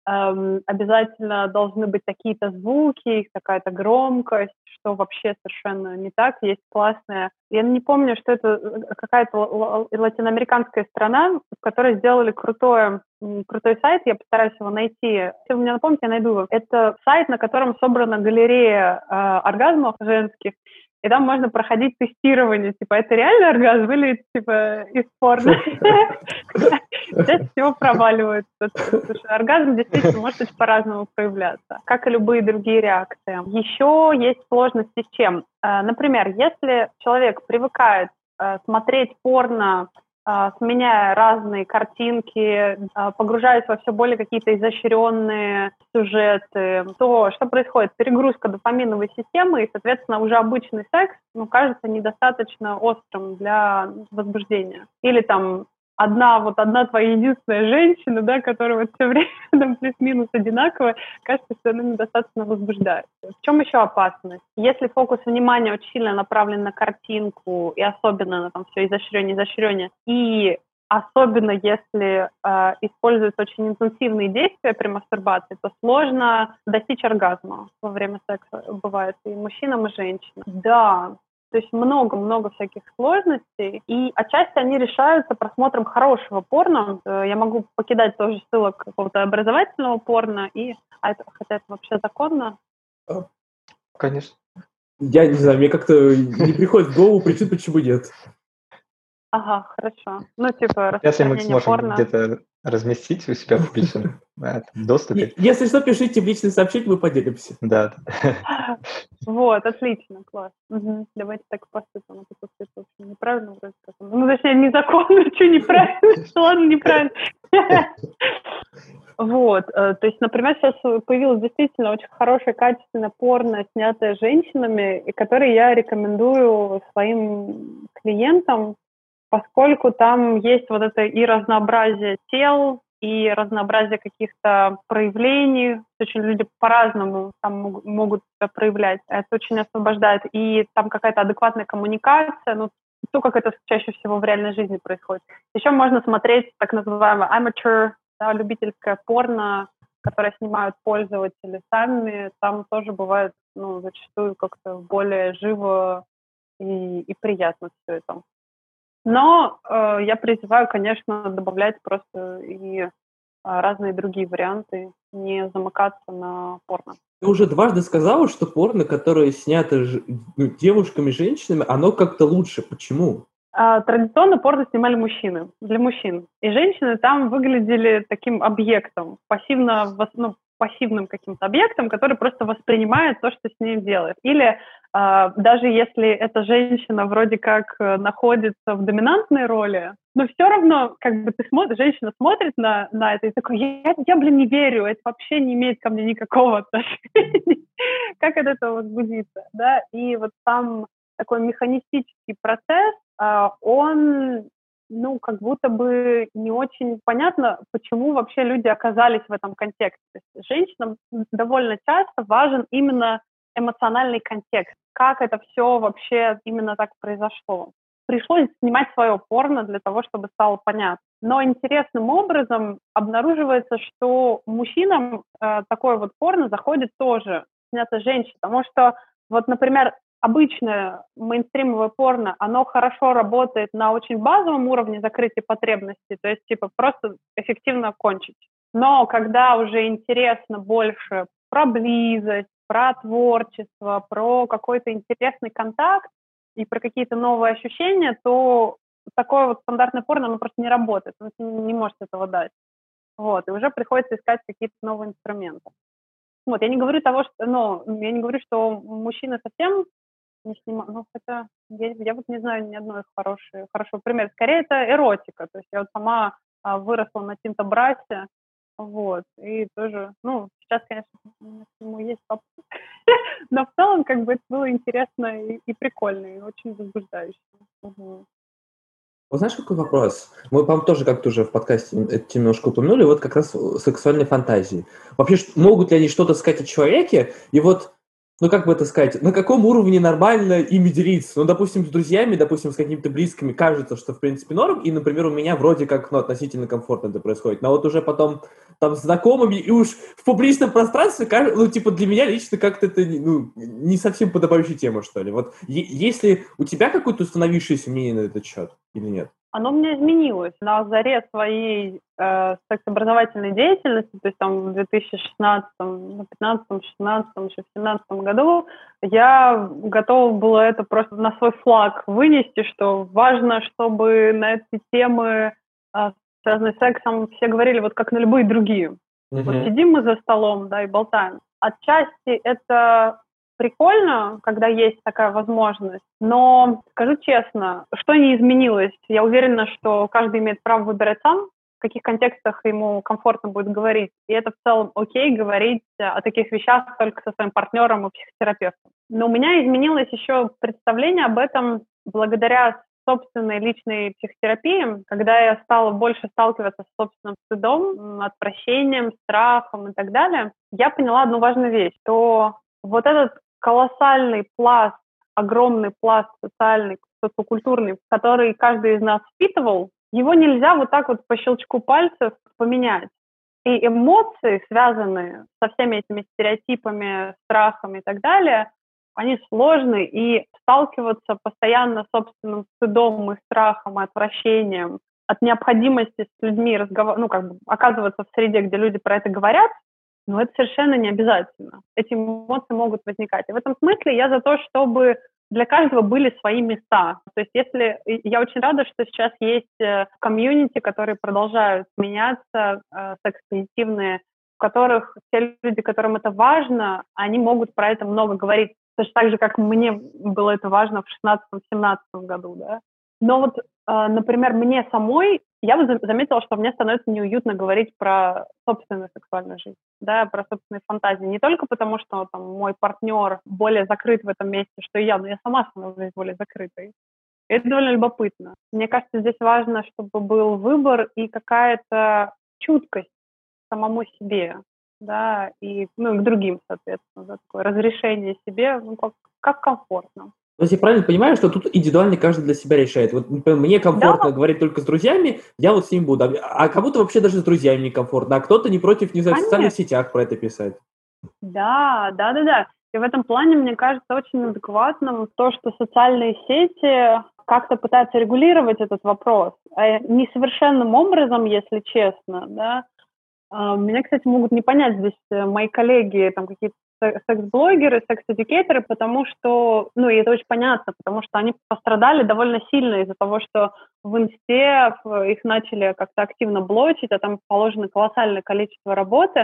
эм, обязательно должны быть какие-то звуки, какая-то громкость, что вообще совершенно не так. Есть классная... Я не помню, что это какая-то л- л- латиноамериканская страна, в которой сделали крутое, м, крутой сайт, я постараюсь его найти. Если вы мне напомните, я найду его. Это сайт, на котором собрана галерея э, оргазмов женских, и там можно проходить тестирование, типа, это реальный оргазм или, типа, из порно? Чаще всего проваливаются. Слушай, оргазм действительно может очень по-разному проявляться, как и любые другие реакции. Еще есть сложности с чем? Э, Например, если человек привыкает э, смотреть порно, э, сменяя разные картинки, э, погружаясь во все более какие-то изощренные сюжеты, то что происходит? Перегрузка дофаминовой системы, и, соответственно, уже обычный секс, ну, кажется недостаточно острым для возбуждения. Или там одна, вот одна твоя единственная женщина, да, которая вот все время там плюс-минус одинаковая, кажется, что она недостаточно возбуждает. В чем еще опасность? Если фокус внимания очень сильно направлен на картинку, и особенно на там все изощрение, изощрение, и особенно если э, используются очень интенсивные действия при мастурбации, то сложно достичь оргазма во время секса, бывает и мужчинам, и женщинам. Да, то есть много-много всяких сложностей, и отчасти они решаются просмотром хорошего порно. Э, Я могу покидать тоже ссылок какого-то образовательного порно, и, а это, хотя это вообще законно. Конечно. Я не знаю, мне как-то не приходит в голову причин, почему нет. Ага, хорошо. Ну, типа, Если мы распространение сможем порно. где-то разместить у себя в публичном э, доступе. Е- Если что, пишите в личные сообщения, мы поделимся. Да. Вот, отлично, класс. Мгм. Давайте так поступим. А то после этого всё неправильно вроде как. Ну, точнее, незаконно, что неправильно, ладно, неправильно. Вот, э, то есть, например, сейчас появилось действительно очень хорошее, качественное порно, снятое женщинами, и которое я рекомендую своим клиентам, поскольку там есть вот это и разнообразие тел, и разнообразие каких-то проявлений. Очень люди по-разному там мог- могут себя проявлять. Это очень освобождает. И там какая-то адекватная коммуникация, ну, то, как это чаще всего в реальной жизни происходит. Еще можно смотреть так называемое amateur, да, любительское порно, которое снимают пользователи сами. Там тоже бывает, ну, зачастую как-то более живо и, и приятно все это. Но э, я призываю, конечно, добавлять просто и э, разные другие варианты, не замыкаться на порно. Ты уже дважды сказала, что порно, которое снято ж- ну, девушками, женщинами, оно как-то лучше. Почему? А, Традиционно порно снимали мужчины, для мужчин. И женщины там выглядели таким объектом, пассивно, вос- ну, пассивным каким-то объектом, который просто воспринимает то, что с ним делает. Или а, даже если эта женщина вроде как э, находится в доминантной роли, но все равно, как бы ты смотришь, женщина смотрит на, на это и такой, я, я, блин, не верю, это вообще не имеет ко мне никакого отношения. Как от этого возбудиться, да? И вот там такой механистический процесс, а, он, ну, как будто бы не очень понятно, почему вообще люди оказались в этом контексте. То есть женщинам довольно часто важен именно эмоциональный контекст, как это все вообще именно так произошло. Пришлось снимать свое порно для того, чтобы стало понятно. Но интересным образом обнаруживается, что мужчинам э, такое вот порно заходит тоже, снято женщин, потому что, вот, например, обычное мейнстримовое порно, оно хорошо работает на очень базовом уровне закрытия потребностей, то есть типа просто эффективно кончить. Но когда уже интересно больше про близость, про творчество, про какой-то интересный контакт и про какие-то новые ощущения, то такое вот стандартное порно, оно просто не работает, оно не может этого дать. Вот, и уже приходится искать какие-то новые инструменты. Вот, я не говорю того, что, ну, я не говорю, что мужчины совсем не снимают, ну, хотя я, я вот не знаю ни одной хорошей, хорошего примера. Скорее, это эротика, то есть я вот сама а, выросла на Тинто-Брассе, вот, и тоже, ну, сейчас, конечно, ему есть вопрос, но в целом, как бы, это было интересно и, и прикольно, и очень возбуждающе. Угу. Вот знаешь, какой вопрос? Мы, по-моему, тоже как-то уже в подкасте это немножко упомянули, вот как раз сексуальной фантазии. Вообще, ш- могут ли они что-то сказать о человеке? И вот ну, как бы это сказать, на каком уровне нормально ими делиться? Ну, допустим, с друзьями, допустим, с какими-то близкими кажется, что, в принципе, норм, и, например, у меня вроде как, ну, относительно комфортно это происходит, но вот уже потом там с знакомыми, и уж в публичном пространстве, ну, типа, для меня лично как-то это, ну, не совсем подобающая тема, что ли. Вот есть ли у тебя какое-то установившееся мнение на этот счет или нет? Оно у меня изменилось. На заре своей э, сексообразовательной деятельности, то есть там в две тысячи шестнадцатом, пятнадцатом, шестнадцатом, еще в семнадцатом году, я готова была это просто на свой флаг вынести, что важно, чтобы на эти темы, э, связанные с сексом, все говорили вот как на любые другие. Mm-hmm. Вот сидим мы за столом, да, и болтаем. Отчасти это прикольно, когда есть такая возможность, но скажу честно, что не изменилось? Я уверена, что каждый имеет право выбирать сам, в каких контекстах ему комфортно будет говорить. И это в целом окей говорить о таких вещах только со своим партнером и психотерапевтом. Но у меня изменилось еще представление об этом благодаря собственной личной психотерапии, когда я стала больше сталкиваться с собственным стыдом, отвращением, страхом и так далее. Я поняла одну важную вещь, что вот этот колоссальный пласт, огромный пласт социальный, социокультурный, который каждый из нас впитывал, его нельзя вот так вот по щелчку пальцев поменять. И эмоции, связанные со всеми этими стереотипами, страхами и так далее, они сложны, и сталкиваться постоянно с собственным стыдом и страхом, и отвращением от необходимости с людьми разговор... ну, как бы оказываться в среде, где люди про это говорят, но это совершенно не обязательно. Эти эмоции могут возникать. И в этом смысле я за то, чтобы для каждого были свои места. То есть если... Я очень рада, что сейчас есть комьюнити, которые продолжают меняться, секс-позитивные, в которых те люди, которым это важно, они могут про это много говорить. Точно так же, как мне было это важно в шестнадцатом-семнадцатом году. Да? Но вот, например, мне самой, я бы заметила, что мне становится неуютно говорить про собственную сексуальную жизнь, да, про собственные фантазии. Не только потому, что там, мой партнер более закрыт в этом месте, что и я, но я сама становлюсь более закрытой. Это довольно любопытно. Мне кажется, здесь важно, чтобы был выбор и какая-то чуткость к самому себе, да, и, ну, и к другим, соответственно, да, такое разрешение себе, ну, как, как комфортно. То есть я правильно понимаю, что тут индивидуально каждый для себя решает. Вот, например, мне комфортно да. говорить только с друзьями, я вот с ним буду. А кому-то вообще даже с друзьями некомфортно, а кто-то не против, не знаю, в социальных сетях про это писать. Да, да, да, да. И в этом плане, мне кажется, очень адекватным то, что социальные сети как-то пытаются регулировать этот вопрос. Несовершенным образом, если честно, да. Меня, кстати, могут не понять здесь мои коллеги, там какие-то секс-блогеры, секс-эдюкейторы, потому что, ну, и это очень понятно, потому что они пострадали довольно сильно из-за того, что в инсте их начали как-то активно блочить, а там положено колоссальное количество работы.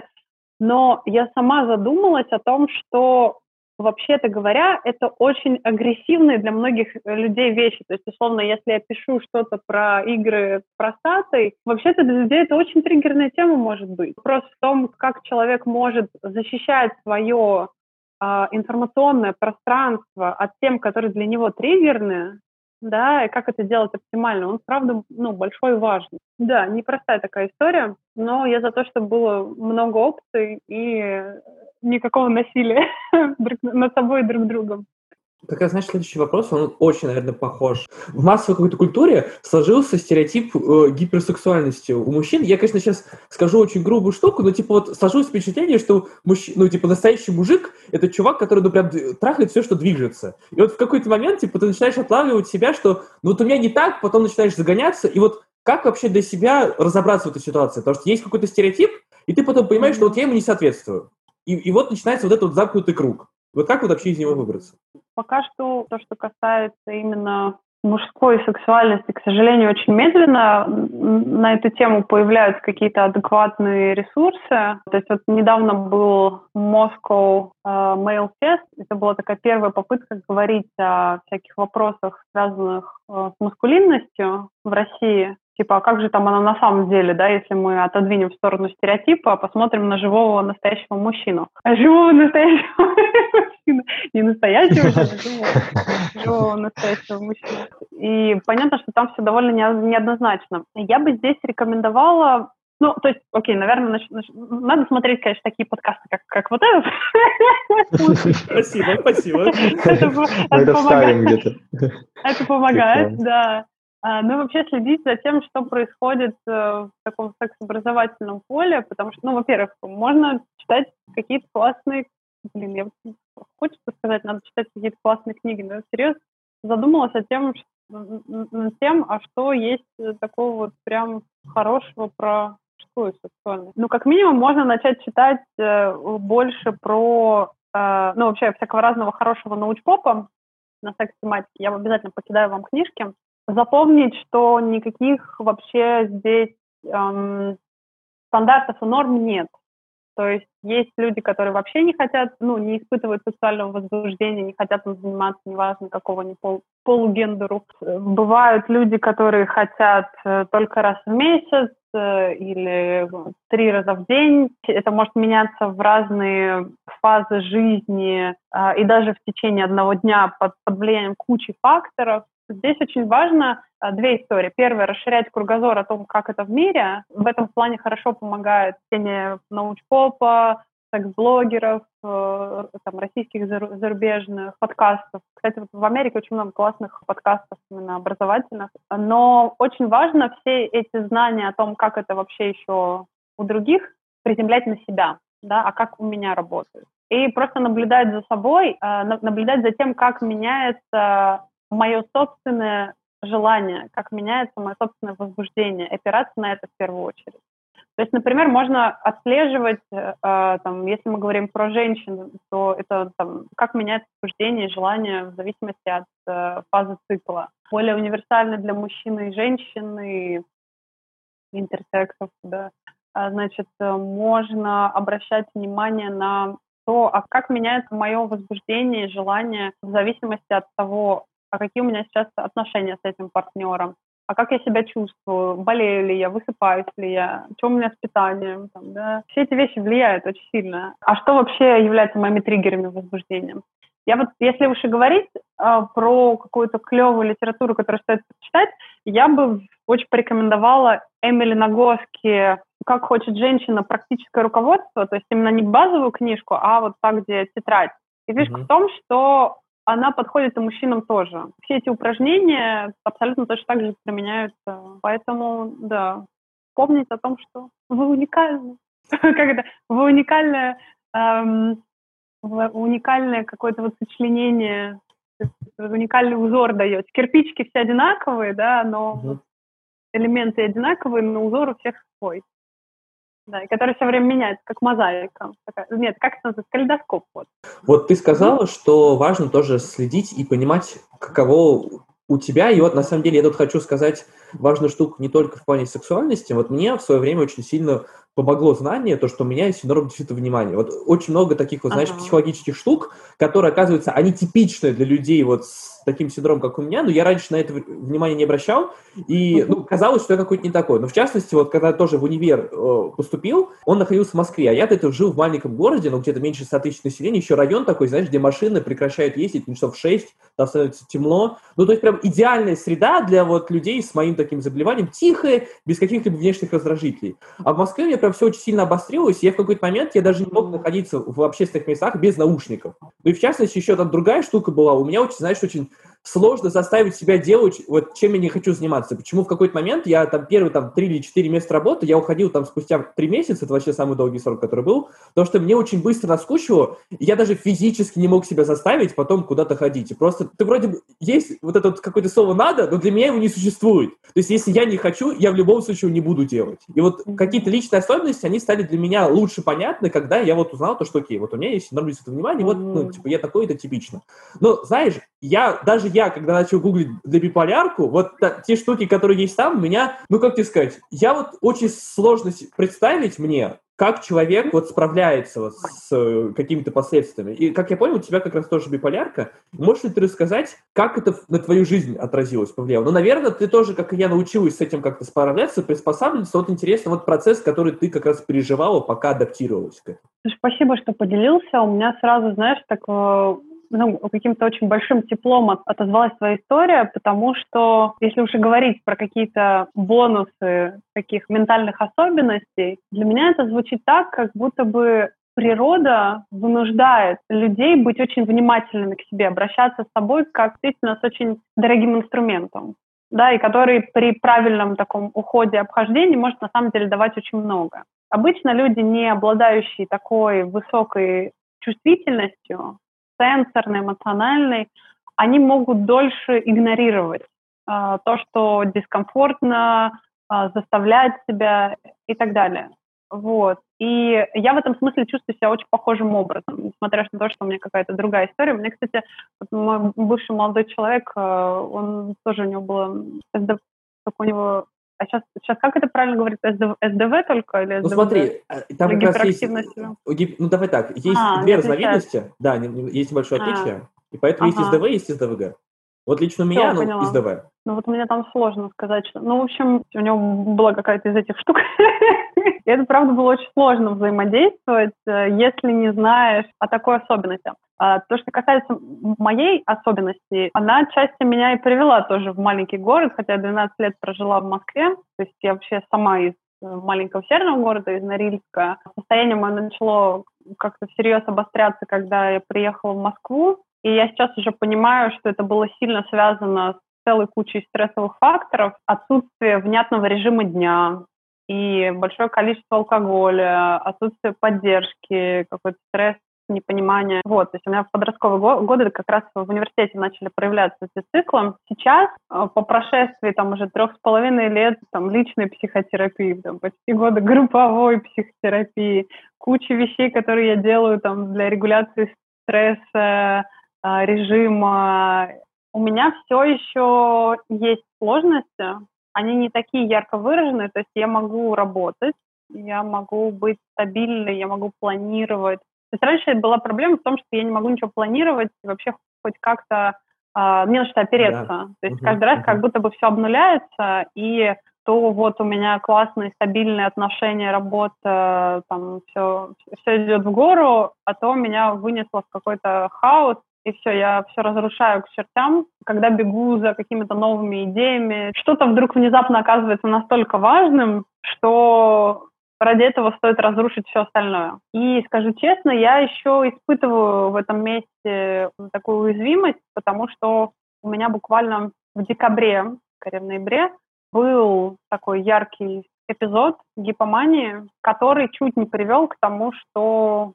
Но я сама задумалась о том, что, вообще-то говоря, это очень агрессивные для многих людей вещи. То есть, условно, если я пишу что-то про игры с простатой, вообще-то для людей это очень триггерная тема может быть. Вопрос в том, как человек может защищать свое э, информационное пространство от тем, которые для него триггерные, да, и как это делать оптимально. Он, правда, ну, большой и важный. Да, непростая такая история, но я за то, чтобы было много опций и никакого насилия над собой и друг другом. Как раз, знаешь, следующий вопрос, он очень, наверное, похож. В массовой какой-то культуре сложился стереотип э, гиперсексуальности у мужчин. Я, конечно, сейчас скажу очень грубую штуку, но, типа, вот сложилось впечатление, что мужч... ну, типа, настоящий мужик — это чувак, который, ну, прям трахает все, что движется. И вот в какой-то момент, типа, ты начинаешь отлавливать себя, что, ну, вот у меня не так, потом начинаешь загоняться, и вот как вообще для себя разобраться в этой ситуации? Потому что есть какой-то стереотип, и ты потом понимаешь, mm-hmm. что вот я ему не соответствую. И, и вот начинается вот этот вот замкнутый круг. Вот как вот вообще из него выбраться? Пока что то, что касается именно мужской сексуальности, к сожалению, очень медленно на эту тему появляются какие-то адекватные ресурсы. То есть вот недавно был Moscow uh, Male Fest. Это была такая первая попытка говорить о всяких вопросах, связанных uh, с маскулинностью в России. Типа, а как же там оно на самом деле, да, если мы отодвинем в сторону стереотипа, посмотрим на живого настоящего мужчину. А живого настоящего мужчину. Не настоящего, а живого настоящего мужчину. И понятно, что там все довольно неоднозначно. Я бы здесь рекомендовала Ну, то есть, окей, наверное, нач- нач- надо смотреть, конечно, такие подкасты, как, как вот этот. Спасибо, спасибо. Это по- Мы это это вставим помогает. где-то. Это помогает, Прикольно. да. А, Ну, вообще следить за тем, что происходит э, в таком секс-образовательном поле, потому что, ну, во-первых, можно читать какие-то классные, блин, я вот хочется сказать, надо читать какие-то классные книги, но я серьезно задумалась о тем, ш- н- н- над тем, а что есть э, такого вот прям хорошего про мужскую сексуальность. Ну, как минимум, можно начать читать э, больше про, э, ну, вообще всякого разного хорошего научпопа на секс-тематике. Я обязательно покидаю вам книжки. Запомнить, что никаких вообще здесь эм, стандартов и норм нет. То есть есть люди, которые вообще не хотят, ну, не испытывают сексуального возбуждения, не хотят им заниматься, неважно, какого они пол, полугендеру. Бывают люди, которые хотят э, только раз в месяц э, или три раза в день. Это может меняться в разные фазы жизни э, и даже в течение одного дня под, под влиянием кучи факторов. Здесь очень важно а, две истории. Первое — расширять кругозор о том, как это в мире. В этом плане хорошо помогает чтение научпопа, секс-блогеров, э, там, российских, зар- зарубежных подкастов. Кстати, вот в Америке очень много классных подкастов именно образовательных. Но очень важно все эти знания о том, как это вообще еще у других, приземлять на себя, да, а как у меня работает. И просто наблюдать за собой, э, на- наблюдать за тем, как меняется мое собственное желание, как меняется мое собственное возбуждение, опираться на это в первую очередь. То есть, например, можно отслеживать, э, там, если мы говорим про женщин, то это там, как меняется возбуждение и желание в зависимости от э, фазы цикла. Более универсально для мужчин и женщин, и интерсексов, да. А, Значит, э, можно обращать внимание на то, а как меняется мое возбуждение и желание в зависимости от того, а какие у меня сейчас отношения с этим партнером, а как я себя чувствую, болею ли я, высыпаюсь ли я, что у меня с питанием. Там, да. Все эти вещи влияют очень сильно. А что вообще является моими триггерами возбуждения? Я вот, если уж и говорить э, про какую-то клевую литературу, которую стоит почитать, я бы очень порекомендовала Эмили Нагоски «Как хочет женщина. Практическое руководство», то есть именно не базовую книжку, а вот так, где тетрадь. И фишка Мгм. в том, что она подходит и мужчинам тоже. Все эти упражнения абсолютно точно так же применяются. Поэтому, да, помните о том, что вы уникальны. Как это? Вы уникальное, эм, вы уникальное какое-то вот сочленение, уникальный узор даете. Кирпичики все одинаковые, да, но Мгм. элементы одинаковые, но узор у всех свой. Да, и который все время меняется, как мозаика. Такая- нет, как это называется? Калейдоскоп. Вот. Вот ты сказала, что важно тоже следить и понимать, каково у тебя. И вот на самом деле я тут хочу сказать важную штуку не только в плане сексуальности. Вот мне в свое время очень сильно помогло знание, то, что у меня есть синдром дефицита внимания. Вот очень много таких, вот, знаешь, Ага. психологических штук, которые, оказывается, они типичны для людей вот с таким синдромом, как у меня, но я раньше на это в- внимание не обращал, и ну, казалось, что я какой-то не такой. Но в частности, вот когда я тоже в универ э, поступил, он находился в Москве, а я до этого жил в маленьком городе, ну где-то меньше ста тысяч населения, еще район такой, знаешь, где машины прекращают ездить, ну, часов в шесть, там становится темно. Ну, то есть прям идеальная среда для вот людей с моим таким заболеванием, тихая, без каких-либо внешних раздражителей. А в Москве у меня прям все очень сильно обострилось, и я в какой-то момент, я даже не мог находиться в общественных местах без наушников. Ну и в частности, еще там другая штука была, у меня очень, знаешь, очень сложно заставить себя делать, вот чем я не хочу заниматься. Почему в какой-то момент я там первые там три или четыре месяца работы, я уходил там спустя три месяца, это вообще самый долгий срок, который был, потому что мне очень быстро наскучило, и я даже физически не мог себя заставить потом куда-то ходить. И просто ты вроде бы, есть вот это вот какое-то слово «надо», но для меня его не существует. То есть если я не хочу, я в любом случае не буду делать. И вот какие-то личные особенности, они стали для меня лучше понятны, когда я вот узнал то, что окей, вот у меня есть синдром дефицита внимания, вот, ну, типа, я такой, это типично. Но, знаешь, я, даже я, когда начал гуглить биполярку, вот та, те штуки, которые есть там, меня, ну, как тебе сказать, я вот очень сложно представить мне, как человек вот справляется вот с э, какими-то последствиями. И, как я понял, у тебя как раз тоже биполярка. Можешь ли ты рассказать, как это на твою жизнь отразилось, повлияло? Ну, наверное, ты тоже, как и я, научилась с этим как-то справляться, приспосабливаться. Вот интересно, вот процесс, который ты как раз переживала, пока адаптировалась к этому. Спасибо, что поделился. У меня сразу, знаешь, так э, ну, каким-то очень большим теплом от- отозвалась твоя история, потому что, если уже говорить про какие-то бонусы таких ментальных особенностей, для меня это звучит так, как будто бы природа вынуждает людей быть очень внимательными к себе, обращаться с собой как действительно с очень дорогим инструментом, да, и который при правильном таком уходе, обхождении может на самом деле давать очень много. Обычно люди, не обладающие такой высокой чувствительностью, сенсорной, эмоциональной, они могут дольше игнорировать э, то, что дискомфортно, э, заставлять себя и так далее. Вот. И я в этом смысле чувствую себя очень похожим образом, несмотря на то, что у меня какая-то другая история. У меня, кстати, вот мой бывший молодой человек, э, он тоже, у него было, только у него, а сейчас, сейчас как это правильно говорить, СДВ только или СДВГ? Ну смотри, а, там Или как раз есть, гиперактивность? э, гип- ну давай так, есть А, две не отличается. разновидности, да, не- не- есть небольшое А, отличие, и поэтому есть ага. СДВ, есть СДВГ. Вот лично у Все, меня, ну, поняла. СДВ. Ну вот мне там сложно сказать, что... Ну, в общем, у него была какая-то из этих штук. И это, правда, было очень сложно взаимодействовать, э, если не знаешь о такой особенности. А то, что касается моей особенности, она отчасти меня и привела тоже в маленький город, хотя я двенадцать лет прожила в Москве. То есть я вообще сама из э, маленького северного города, из Норильска. Состояние мое начало как-то всерьез обостряться, когда я приехала в Москву. И я сейчас уже понимаю, что это было сильно связано с целой кучей стрессовых факторов, отсутствие внятного режима дня и большое количество алкоголя, отсутствие поддержки, какой-то стресс, непонимание. Вот, то есть у меня в подростковые го- годы как раз в университете начали проявляться эти циклы. Сейчас, э, по прошествии там уже трех с половиной лет там личной психотерапии, там почти года групповой психотерапии, куча вещей, которые я делаю там для регуляции стресса, э, режима, у меня все еще есть сложности, они не такие ярко выраженные, то есть я могу работать, я могу быть стабильной, я могу планировать. То есть раньше была проблема в том, что я не могу ничего планировать, и вообще хоть как-то э, не на что опереться. Да. То есть Мгм, каждый раз мгм. как будто бы все обнуляется, и то вот у меня классные, стабильные отношения, работа, там все, все идет в гору, а то меня вынесло в какой-то хаос, и все, я все разрушаю к чертям, когда бегу за какими-то новыми идеями. Что-то вдруг внезапно оказывается настолько важным, что ради этого стоит разрушить все остальное. И, скажу честно, я еще испытываю в этом месте такую уязвимость, потому что у меня буквально в декабре, скорее в ноябре, был такой яркий эпизод гипомании, который чуть не привел к тому, что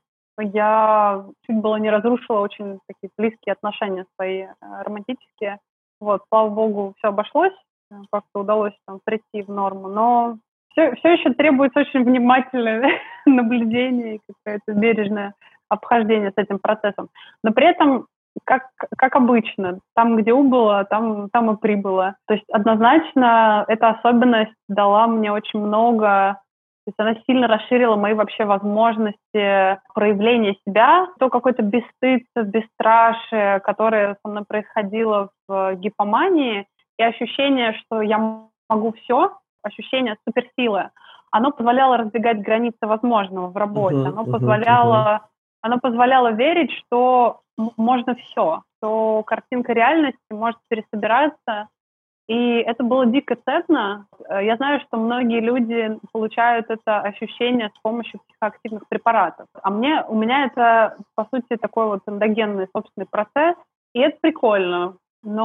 я чуть было не разрушила очень такие близкие отношения свои, э, романтические. Вот, слава богу, все обошлось, э, как-то удалось там прийти в норму, но все, все еще требуется очень внимательное наблюдение и какое-то бережное обхождение с этим процессом. Но при этом, как, как обычно, там, где убыло, там, там и прибыло. То есть однозначно эта особенность дала мне очень много. То есть она сильно расширила мои вообще возможности проявления себя. То какое-то бесстыдство, бесстрашие, которое со мной происходило в гипомании, и ощущение, что я могу все, ощущение суперсилы, оно позволяло раздвигать границы возможного в работе. Мгм, Оно мгм, позволяло, оно позволяло верить, что м- можно все, что картинка реальности может пересобираться. И это было дико ценно. Э, Я знаю, что многие люди получают это ощущение с помощью психоактивных препаратов. А мне, у меня это, по сути, такой вот эндогенный собственный процесс. И это прикольно.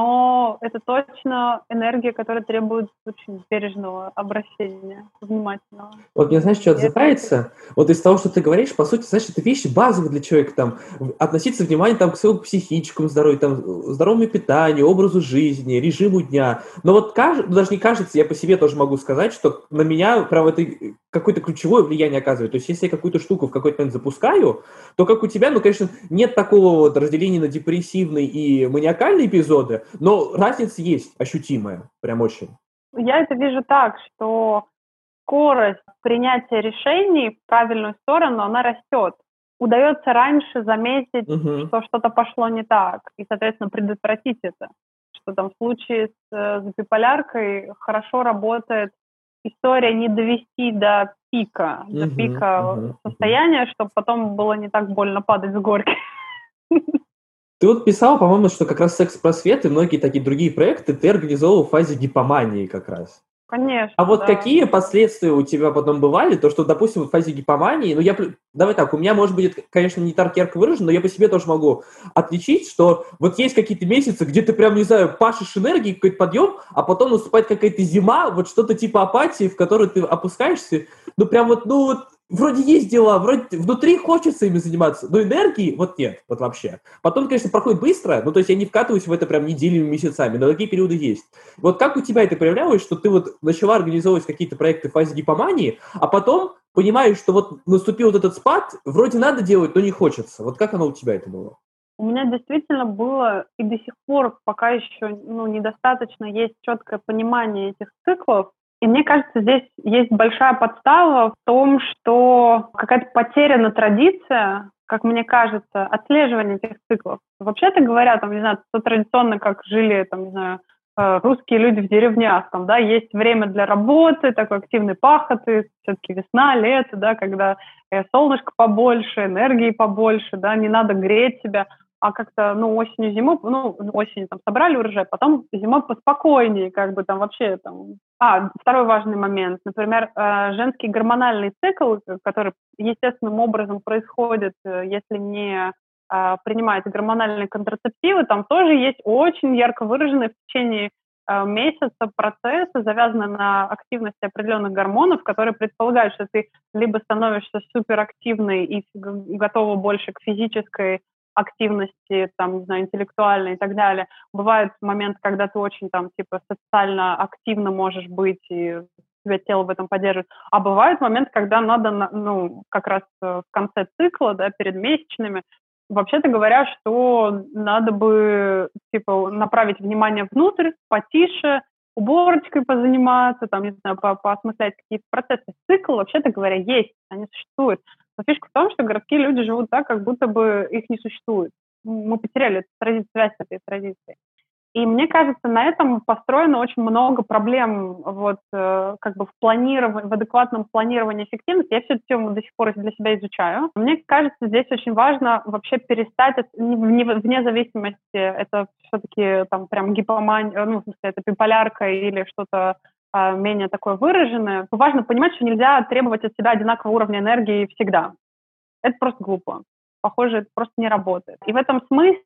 Но это точно энергия, которая требует очень бережного обращения, внимательного. Вот мне, знаешь, что И это очень отзывается? Вот из того, что ты говоришь, по сути, знаешь, это вещи базовые для человека, там, в- относиться внимание там, к своему психическому здоровью, там, здоровому питанию, образу жизни, режиму дня. Но вот каж- ну, даже не кажется, я по себе тоже могу сказать, что на меня прям это э, какое-то ключевое влияние оказывает. То есть, если я какую-то штуку в какой-то момент запускаю, то как у тебя, ну, конечно, нет такого вот разделения на депрессивный и маниакальный эпизоды, но разница есть ощутимая, прям очень. Я это вижу так, что скорость принятия решений в правильную сторону, она растет. Удается раньше заметить, Мгм. что что-то пошло не так, и, соответственно, предотвратить это. Что там в случае с, э, с биполяркой хорошо работает история не довести до пика, до Мгм, пика мгм, мгм. состояния, чтобы потом было не так больно падать с горки. Ты вот писал, по-моему, что как раз секс-просвет и многие такие другие проекты ты организовал в фазе гипомании как раз. Конечно, А вот да. какие последствия у тебя потом бывали? То, что, допустим, в фазе гипомании, ну, я, давай так, у меня, может быть, конечно, не так ярко выражено, но я по себе тоже могу отличить, что вот есть какие-то месяцы, где ты прям, не знаю, пашешь энергии, какой-то подъем, а потом наступает какая-то зима, вот что-то типа апатии, в которой ты опускаешься, ну, прям вот, ну, вот, вроде есть дела, вроде внутри хочется ими заниматься, но энергии вот нет, вот вообще. Потом, конечно, проходит быстро, ну, то есть я не вкатываюсь в это прям неделями, месяцами, но такие периоды есть. Вот как у тебя это проявлялось, что ты вот начала организовывать какие-то проекты в фазе гипомании, а потом понимаешь, что вот наступил вот этот спад, вроде надо делать, но не хочется. Вот как оно у тебя это было? У меня действительно было и до сих пор пока еще ну, недостаточно есть четкое понимание этих циклов. И мне кажется, здесь есть большая подстава в том, что какая-то потеряна традиция, как мне кажется, отслеживания этих циклов. Вообще-то говоря, там, не знаю, традиционно, как жили, там, не знаю, русские люди в деревнях, там, да, есть время для работы, такой активной пахоты, все-таки весна, лето, да, когда э, солнышко побольше, энергии побольше, да, не надо греть себя, а как-то, ну, осенью, зимой, ну, осенью там собрали урожай, потом зимой поспокойнее, как бы там вообще там... А, второй важный момент, например, э, женский гормональный цикл, который естественным образом происходит, э, если не э, принимаете гормональные контрацептивы, там тоже есть очень ярко выраженные в течение э, месяца процессы, завязанные на активности определенных гормонов, которые предполагают, что ты либо становишься суперактивной и готова больше к физической активности, там, не знаю, интеллектуальной и так далее. Бывает момент, когда ты очень, там, типа, социально активно можешь быть, и тебя тело в этом поддерживает. А бывает момент, когда надо, ну, как раз в конце цикла, да, перед месячными, вообще-то говоря, что надо бы, типа, направить внимание внутрь, потише, уборочкой позаниматься, там, не знаю, по поосмыслять какие-то процессы. Цикл, вообще-то говоря, есть, они существуют. Но фишка в том, что городские люди живут так, как будто бы их не существует. Мы потеряли эту традицию, связь с этой традицией. И мне кажется, на этом построено очень много проблем вот, э, как бы в планировании, в адекватном планировании эффективности. Я всю эту тему до сих пор для себя изучаю. Мне кажется, здесь очень важно вообще перестать, вне, вне зависимости, это все-таки там прям гипомания, ну, в смысле, это биполярка или что-то э, менее такое выраженное. Важно понимать, что нельзя требовать от себя одинакового уровня энергии всегда. Это просто глупо. Похоже, это просто не работает. И в этом смысле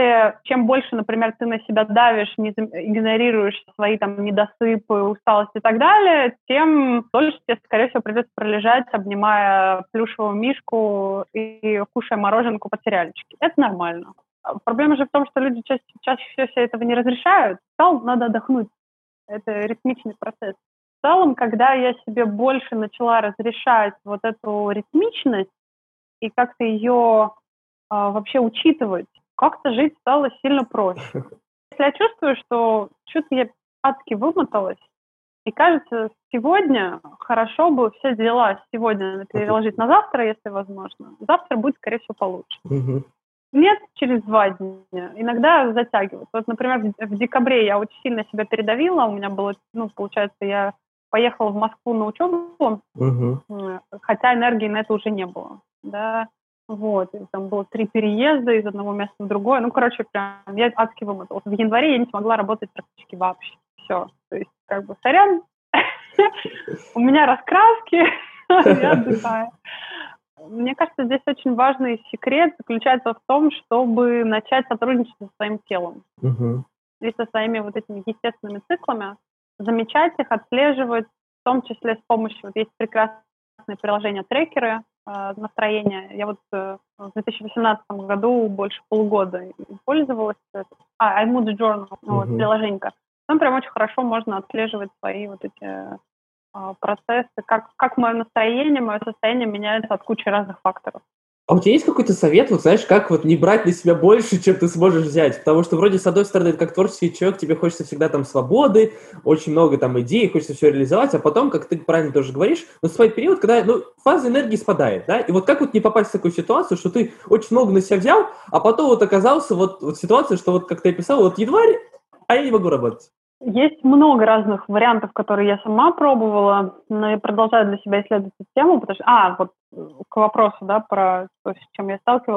чем больше, например, ты на себя давишь, не игнорируешь свои там недосыпы, усталость и так далее, тем дольше тебе, скорее всего, придется пролежать, обнимая плюшевого мишку и кушая мороженку под сериальчики. Это нормально. Проблема же в том, что люди чаще, чаще всего себе этого не разрешают. В целом надо отдохнуть. Это ритмичный процесс. В целом, когда я себе больше начала разрешать вот эту ритмичность и как-то ее а, вообще учитывать, как-то жить стало сильно проще. Если я чувствую, что что-то я адски вымоталась, и кажется, сегодня хорошо бы все дела сегодня переложить на завтра, если возможно. Завтра будет, скорее всего, получше. Угу. Нет, через два дня. Иногда затягивается. Вот, например, в декабре я очень сильно себя передавила. У меня было, ну, получается, я поехала в Москву на учебу, угу. хотя энергии на это уже не было, да. Вот, и там было три переезда из одного места в другое. Ну, короче, прям я адски вымоталась. В январе я не смогла работать практически вообще. Все. То есть, как бы, сорян, у меня раскраски, я отдыхаю. Мне кажется, здесь очень важный секрет заключается в том, чтобы начать сотрудничать со своим телом. И со своими вот этими естественными циклами, замечать их, отслеживать, в том числе с помощью, вот есть прекрасные приложения-трекеры, настроение. Я вот в две тысячи восемнадцатом году больше полугода пользовалась. А, iMood Journal, uh-huh. вот, приложенька. Там прям очень хорошо можно отслеживать свои вот эти а, процессы, как, как мое настроение, мое состояние меняется от кучи разных факторов. А у тебя есть какой-то совет, вот знаешь, как вот не брать на себя больше, чем ты сможешь взять? Потому что вроде, с одной стороны, как творческий человек, тебе хочется всегда там свободы, очень много там идей, хочется все реализовать, а потом, как ты правильно тоже говоришь, наступает период, когда, ну, фаза энергии спадает, да? И вот как вот не попасть в такую ситуацию, что ты очень много на себя взял, а потом вот оказался вот, вот ситуация, что вот, как ты описал, вот январь, а я не могу работать. Есть много разных вариантов, которые я сама пробовала, но я продолжаю для себя исследовать эту тему, потому что, а, вот к вопросу, да, про то, с чем я сталкивалась.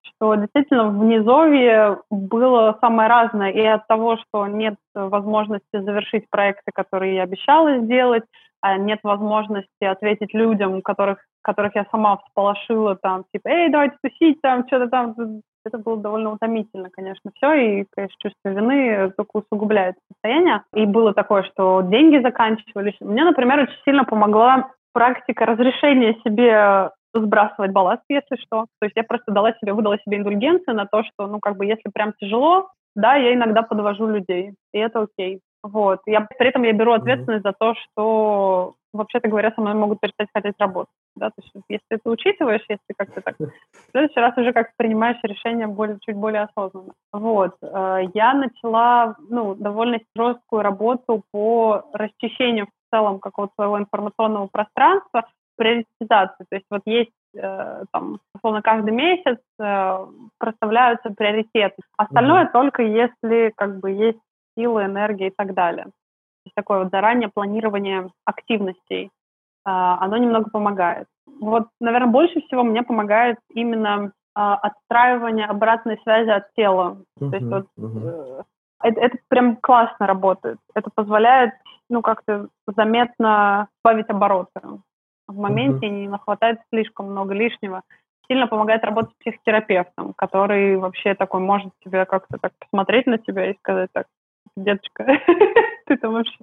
что действительно в низовье было самое разное. И от того, что нет возможности завершить проекты, которые я обещала сделать, а нет возможности ответить людям, которых, которых я сама всполошила, там, типа, эй, давайте тусить, там, что-то там. Это было довольно утомительно, конечно, все, и, конечно, чувство вины только усугубляет состояние. И было такое, что деньги заканчивались. Мне, например, очень сильно помогла практика разрешения себе сбрасывать балласт, если что. То есть я просто дала себе, выдала себе индульгенцию на то, что, ну, как бы, если прям тяжело, да, я иногда подвожу людей, и это окей. Вот. Я, при этом я беру ответственность mm-hmm. за то, что, вообще-то говоря, со мной могут перестать хотеть работать. Да? То есть если ты это учитываешь, если как-то так, в следующий раз уже как-то принимаешь решение более, чуть более осознанно. Вот. Я начала, ну, довольно жесткую работу по расчищению в целом какого-то своего информационного пространства, приоритизации. То есть вот есть, э, там, условно, каждый месяц э, проставляются приоритеты. Остальное mm-hmm. только если, как бы, есть силы, энергия и так далее. То есть такое вот заранее планирование активностей, э, оно немного помогает. Вот, наверное, больше всего мне помогает именно э, отстраивание обратной связи от тела. Mm-hmm. То есть вот э, это, это прям классно работает. Это позволяет, ну, как-то заметно сбавить обороты в моменте, uh-huh. не нахватает слишком много лишнего. Сильно помогает работать с психотерапевтом, который вообще такой может тебе как-то так посмотреть на тебя и сказать: так, деточка, ты там вообще,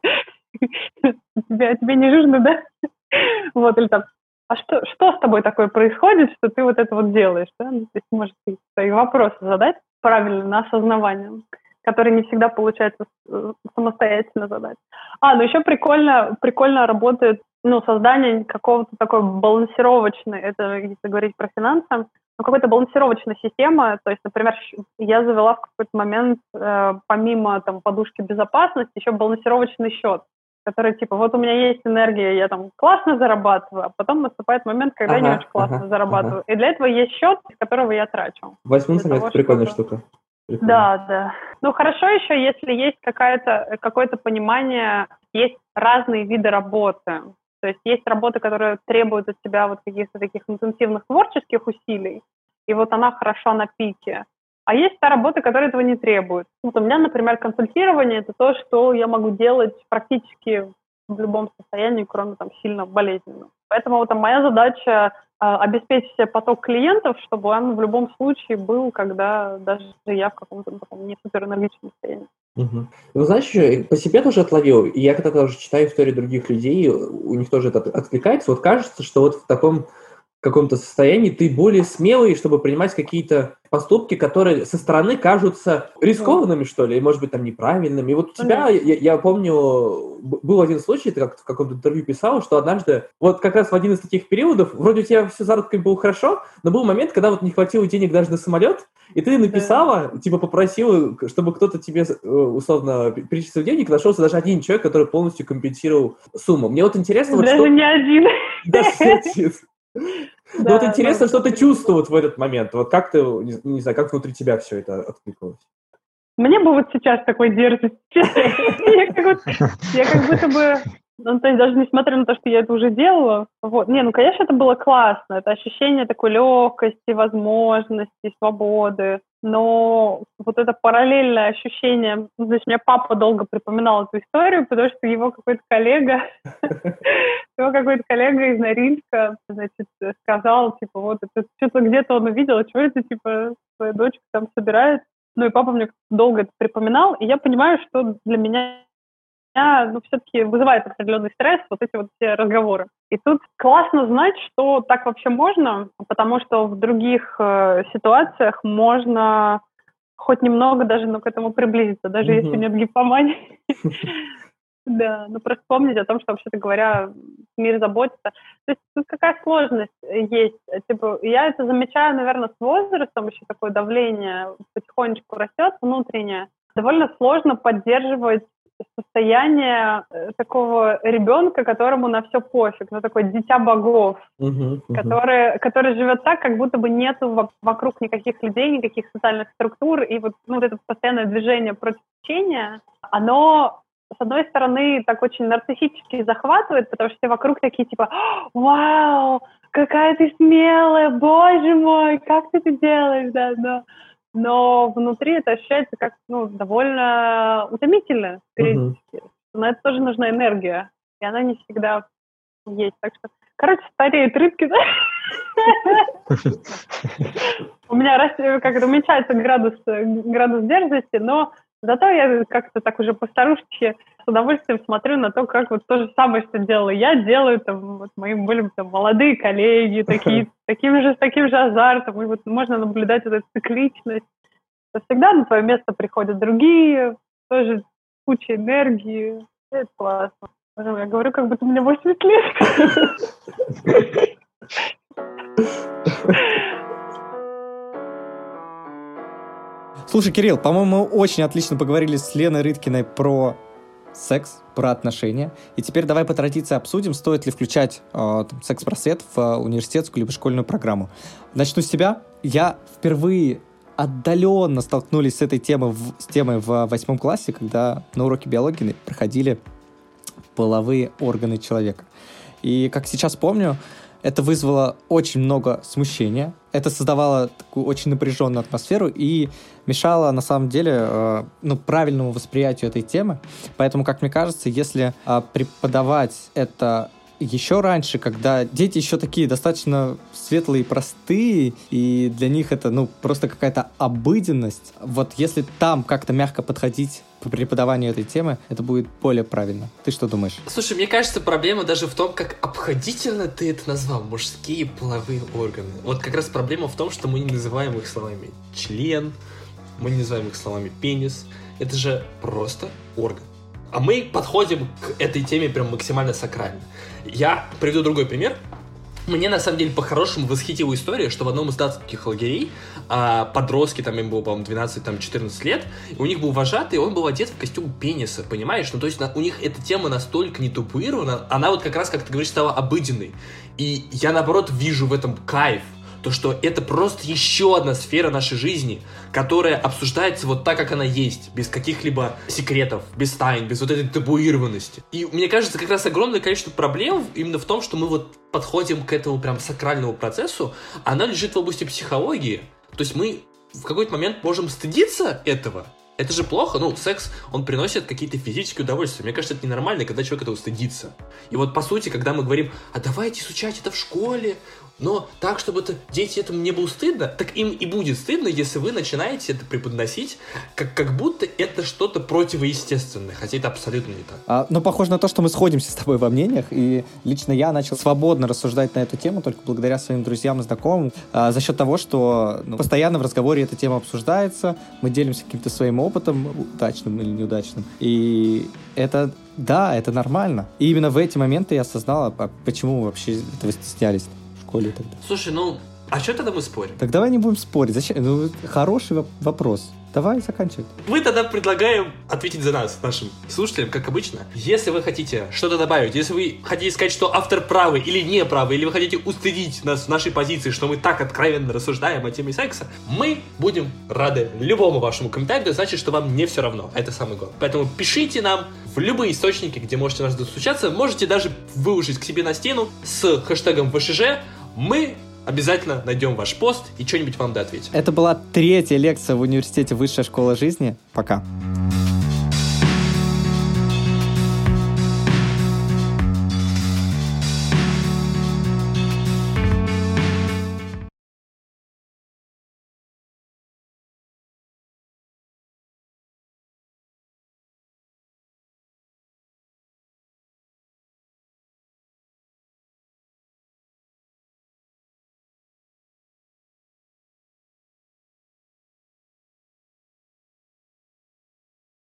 тебе не жирно, да? Вот, или там, а что, что с тобой такое происходит, что ты вот это вот делаешь, да? Ну, то есть, может, свои вопросы задать правильно, на осознавание, которые не всегда получается самостоятельно задать. А, ну еще прикольно, прикольно работает, ну, создание какого-то такой балансировочной, это если говорить про финансы, ну, какой-то балансировочной системы. То есть, например, я завела в какой-то момент, э, помимо там подушки безопасности, еще балансировочный счет, который типа, вот у меня есть энергия, я там классно зарабатываю, а потом наступает момент, когда ага, я не очень классно ага, зарабатываю. Ага. И для этого есть счет, с которого я трачу. Восьмой совет, прикольная штука. Прикольно. Да, да. Ну, хорошо еще, если есть какая-то, какое-то понимание, есть разные виды работы. То есть есть работа, которая требует от тебя вот каких-то таких интенсивных творческих усилий, и вот она хороша на пике. А есть та работа, которая этого не требует. Вот у меня, например, консультирование – это то, что я могу делать практически в любом состоянии, кроме там сильно болезненного. Поэтому вот, там, моя задача – обеспечить себе поток клиентов, чтобы он в любом случае был, когда даже я в каком-то таком не суперэнергичном состоянии. Угу. Ну, знаешь, еще по себе тоже отловил, и я когда тоже читаю истории других людей, у них тоже это откликается, вот кажется, что вот в таком каком-то состоянии ты более смелый, чтобы принимать какие-то поступки, которые со стороны кажутся рискованными, что ли, и, может быть, там, неправильными. И вот у тебя, я, я помню, был один случай, ты как в каком-то интервью писала, что однажды, вот как раз в один из таких периодов, вроде у тебя все заработками было хорошо, но был момент, когда вот не хватило денег даже на самолет, и ты написала, да. типа попросила, чтобы кто-то тебе, условно, перечислил денег, нашелся даже один человек, который полностью компенсировал сумму. Мне вот интересно... Даже вот, что... не один. Да, ну да, вот интересно, что ты чувствовал в этот момент. Вот как ты, не, не знаю, как внутри тебя все это откликнулось? Мне бы вот сейчас такой дерзость. Я как будто бы, ну, то есть даже несмотря на то, что я это уже делала, вот, не, ну, конечно, это было классно, это ощущение такой легкости, возможности, свободы, но вот это параллельное ощущение, ну, значит, мне папа долго припоминал эту историю, потому что его какой-то коллега, его какой-то коллега из Норильска, значит, сказал, типа, вот, это что-то где-то он увидел, а что это, типа, твоя дочка там собирает. Ну, и папа мне долго это припоминал, и я понимаю, что для меня, ну, все-таки вызывает определенный стресс вот эти вот все разговоры. И тут классно знать, что так вообще можно, потому что в других э, ситуациях можно хоть немного даже, ну, к этому приблизиться, даже mm-hmm. если нет гипомании. Да, ну, просто помнить о том, что, вообще-то говоря, мир заботится. То есть тут какая сложность есть. Типа, я это замечаю, наверное, с возрастом, еще такое давление потихонечку растет внутреннее. Довольно сложно поддерживать состояние такого ребенка, которому на все пофиг, ну, такое дитя богов, uh-huh, uh-huh. Который, который живет так, как будто бы нету вокруг никаких людей, никаких социальных структур, и вот, ну, вот это постоянное движение против течения, оно... с одной стороны, так очень нарциссически захватывает, потому что все вокруг такие, типа, вау, какая ты смелая, боже мой, как ты это делаешь, да, но, но внутри это ощущается как, ну, довольно утомительно периодически. Uh-huh. На это тоже нужна энергия, и она не всегда есть, так что, короче, стареют рыбки, да? У меня как-то уменьшается градус градус дерзости, но зато я как-то так уже по-старушечке с удовольствием смотрю на то, как вот то же самое, что делала я, делаю там вот мои были там молодые коллеги, такие, таким же, с таким же азартом, и вот можно наблюдать вот эту цикличность. То всегда на твое место приходят другие, тоже куча энергии, это классно. Я говорю, как будто мне восемьдесят лет. Слушай, Кирилл, по-моему, мы очень отлично поговорили с Леной Рыткиной про секс, про отношения. И теперь давай по традиции обсудим, стоит ли включать э, секс-просвет в э, университетскую либо школьную программу. Начну с себя. Я впервые отдаленно столкнулись с этой темой в, с темой в восьмом классе, когда на уроке биологии проходили половые органы человека. И, как сейчас помню, это вызвало очень много смущения. Это создавало такую очень напряженную атмосферу и мешало, на самом деле, э, ну, правильному восприятию этой темы. Поэтому, как мне кажется, если э, преподавать это еще раньше, когда дети еще такие достаточно светлые и простые, и для них это, ну, просто какая-то обыденность, вот если там как-то мягко подходить по преподаванию этой темы, это будет более правильно. Ты что думаешь? Слушай, мне кажется, проблема даже в том, как обходительно ты это назвал. Мужские половые органы. Вот как раз проблема в том, что мы не называем их словами член, мы не называем их словами пенис. Это же просто орган. А мы подходим к этой теме прям максимально сакрально. Я приведу другой пример. Мне, на самом деле, по-хорошему восхитила история, что в одном из датских лагерей а, подростки, там им было, по-моему, двенадцать-четырнадцать лет, и у них был вожатый, и он был одет в костюм пениса, понимаешь? Ну, то есть на, у них эта тема настолько не табуирована, она вот как раз, как ты говоришь, стала обыденной. И я, наоборот, вижу в этом кайф. То, что это просто еще одна сфера нашей жизни, которая обсуждается вот так, как она есть, без каких-либо секретов, без тайн, без вот этой табуированности. И мне кажется, как раз огромное количество проблем именно в том, что мы вот подходим к этому прям сакральному процессу, она лежит в области психологии. То есть мы в какой-то момент можем стыдиться этого. Это же плохо, ну, секс, он приносит какие-то физические удовольствия. Мне кажется, это ненормально, когда человек этого стыдится. И вот, по сути, когда мы говорим, а давайте изучать это в школе, но так, чтобы это, дети этому не было стыдно, так им и будет стыдно, если вы начинаете это преподносить, как, как будто это что-то противоестественное, хотя это абсолютно не так. А, ну, похоже на то, что мы сходимся с тобой во мнениях, и лично я начал свободно рассуждать на эту тему только благодаря своим друзьям и знакомым, а, за счет того, что ну, постоянно в разговоре эта тема обсуждается, мы делимся каким-то своим опытом, удачным или неудачным, и это, да, это нормально. И именно в эти моменты я осознал, а почему мы вообще этого стеснялись. Тогда. Слушай, ну, а что тогда мы спорим? Так давай не будем спорить. Зачем? Ну, хороший вопрос. Давай заканчивать. Мы тогда предлагаем ответить за нас, нашим слушателям, как обычно. Если вы хотите что-то добавить, если вы хотите сказать, что автор правый или не правый, или вы хотите устыдить нас в нашей позиции, что мы так откровенно рассуждаем о теме секса, мы будем рады любому вашему комментарию, значит, что вам не все равно. Это самое главное. Поэтому пишите нам в любые источники, где можете нас достучаться. Можете даже выложить к себе на стену с хэштегом ВШЖ. Мы обязательно найдем ваш пост и что-нибудь вам доответим. Это была третья лекция в университете Высшая школа жизни. Пока.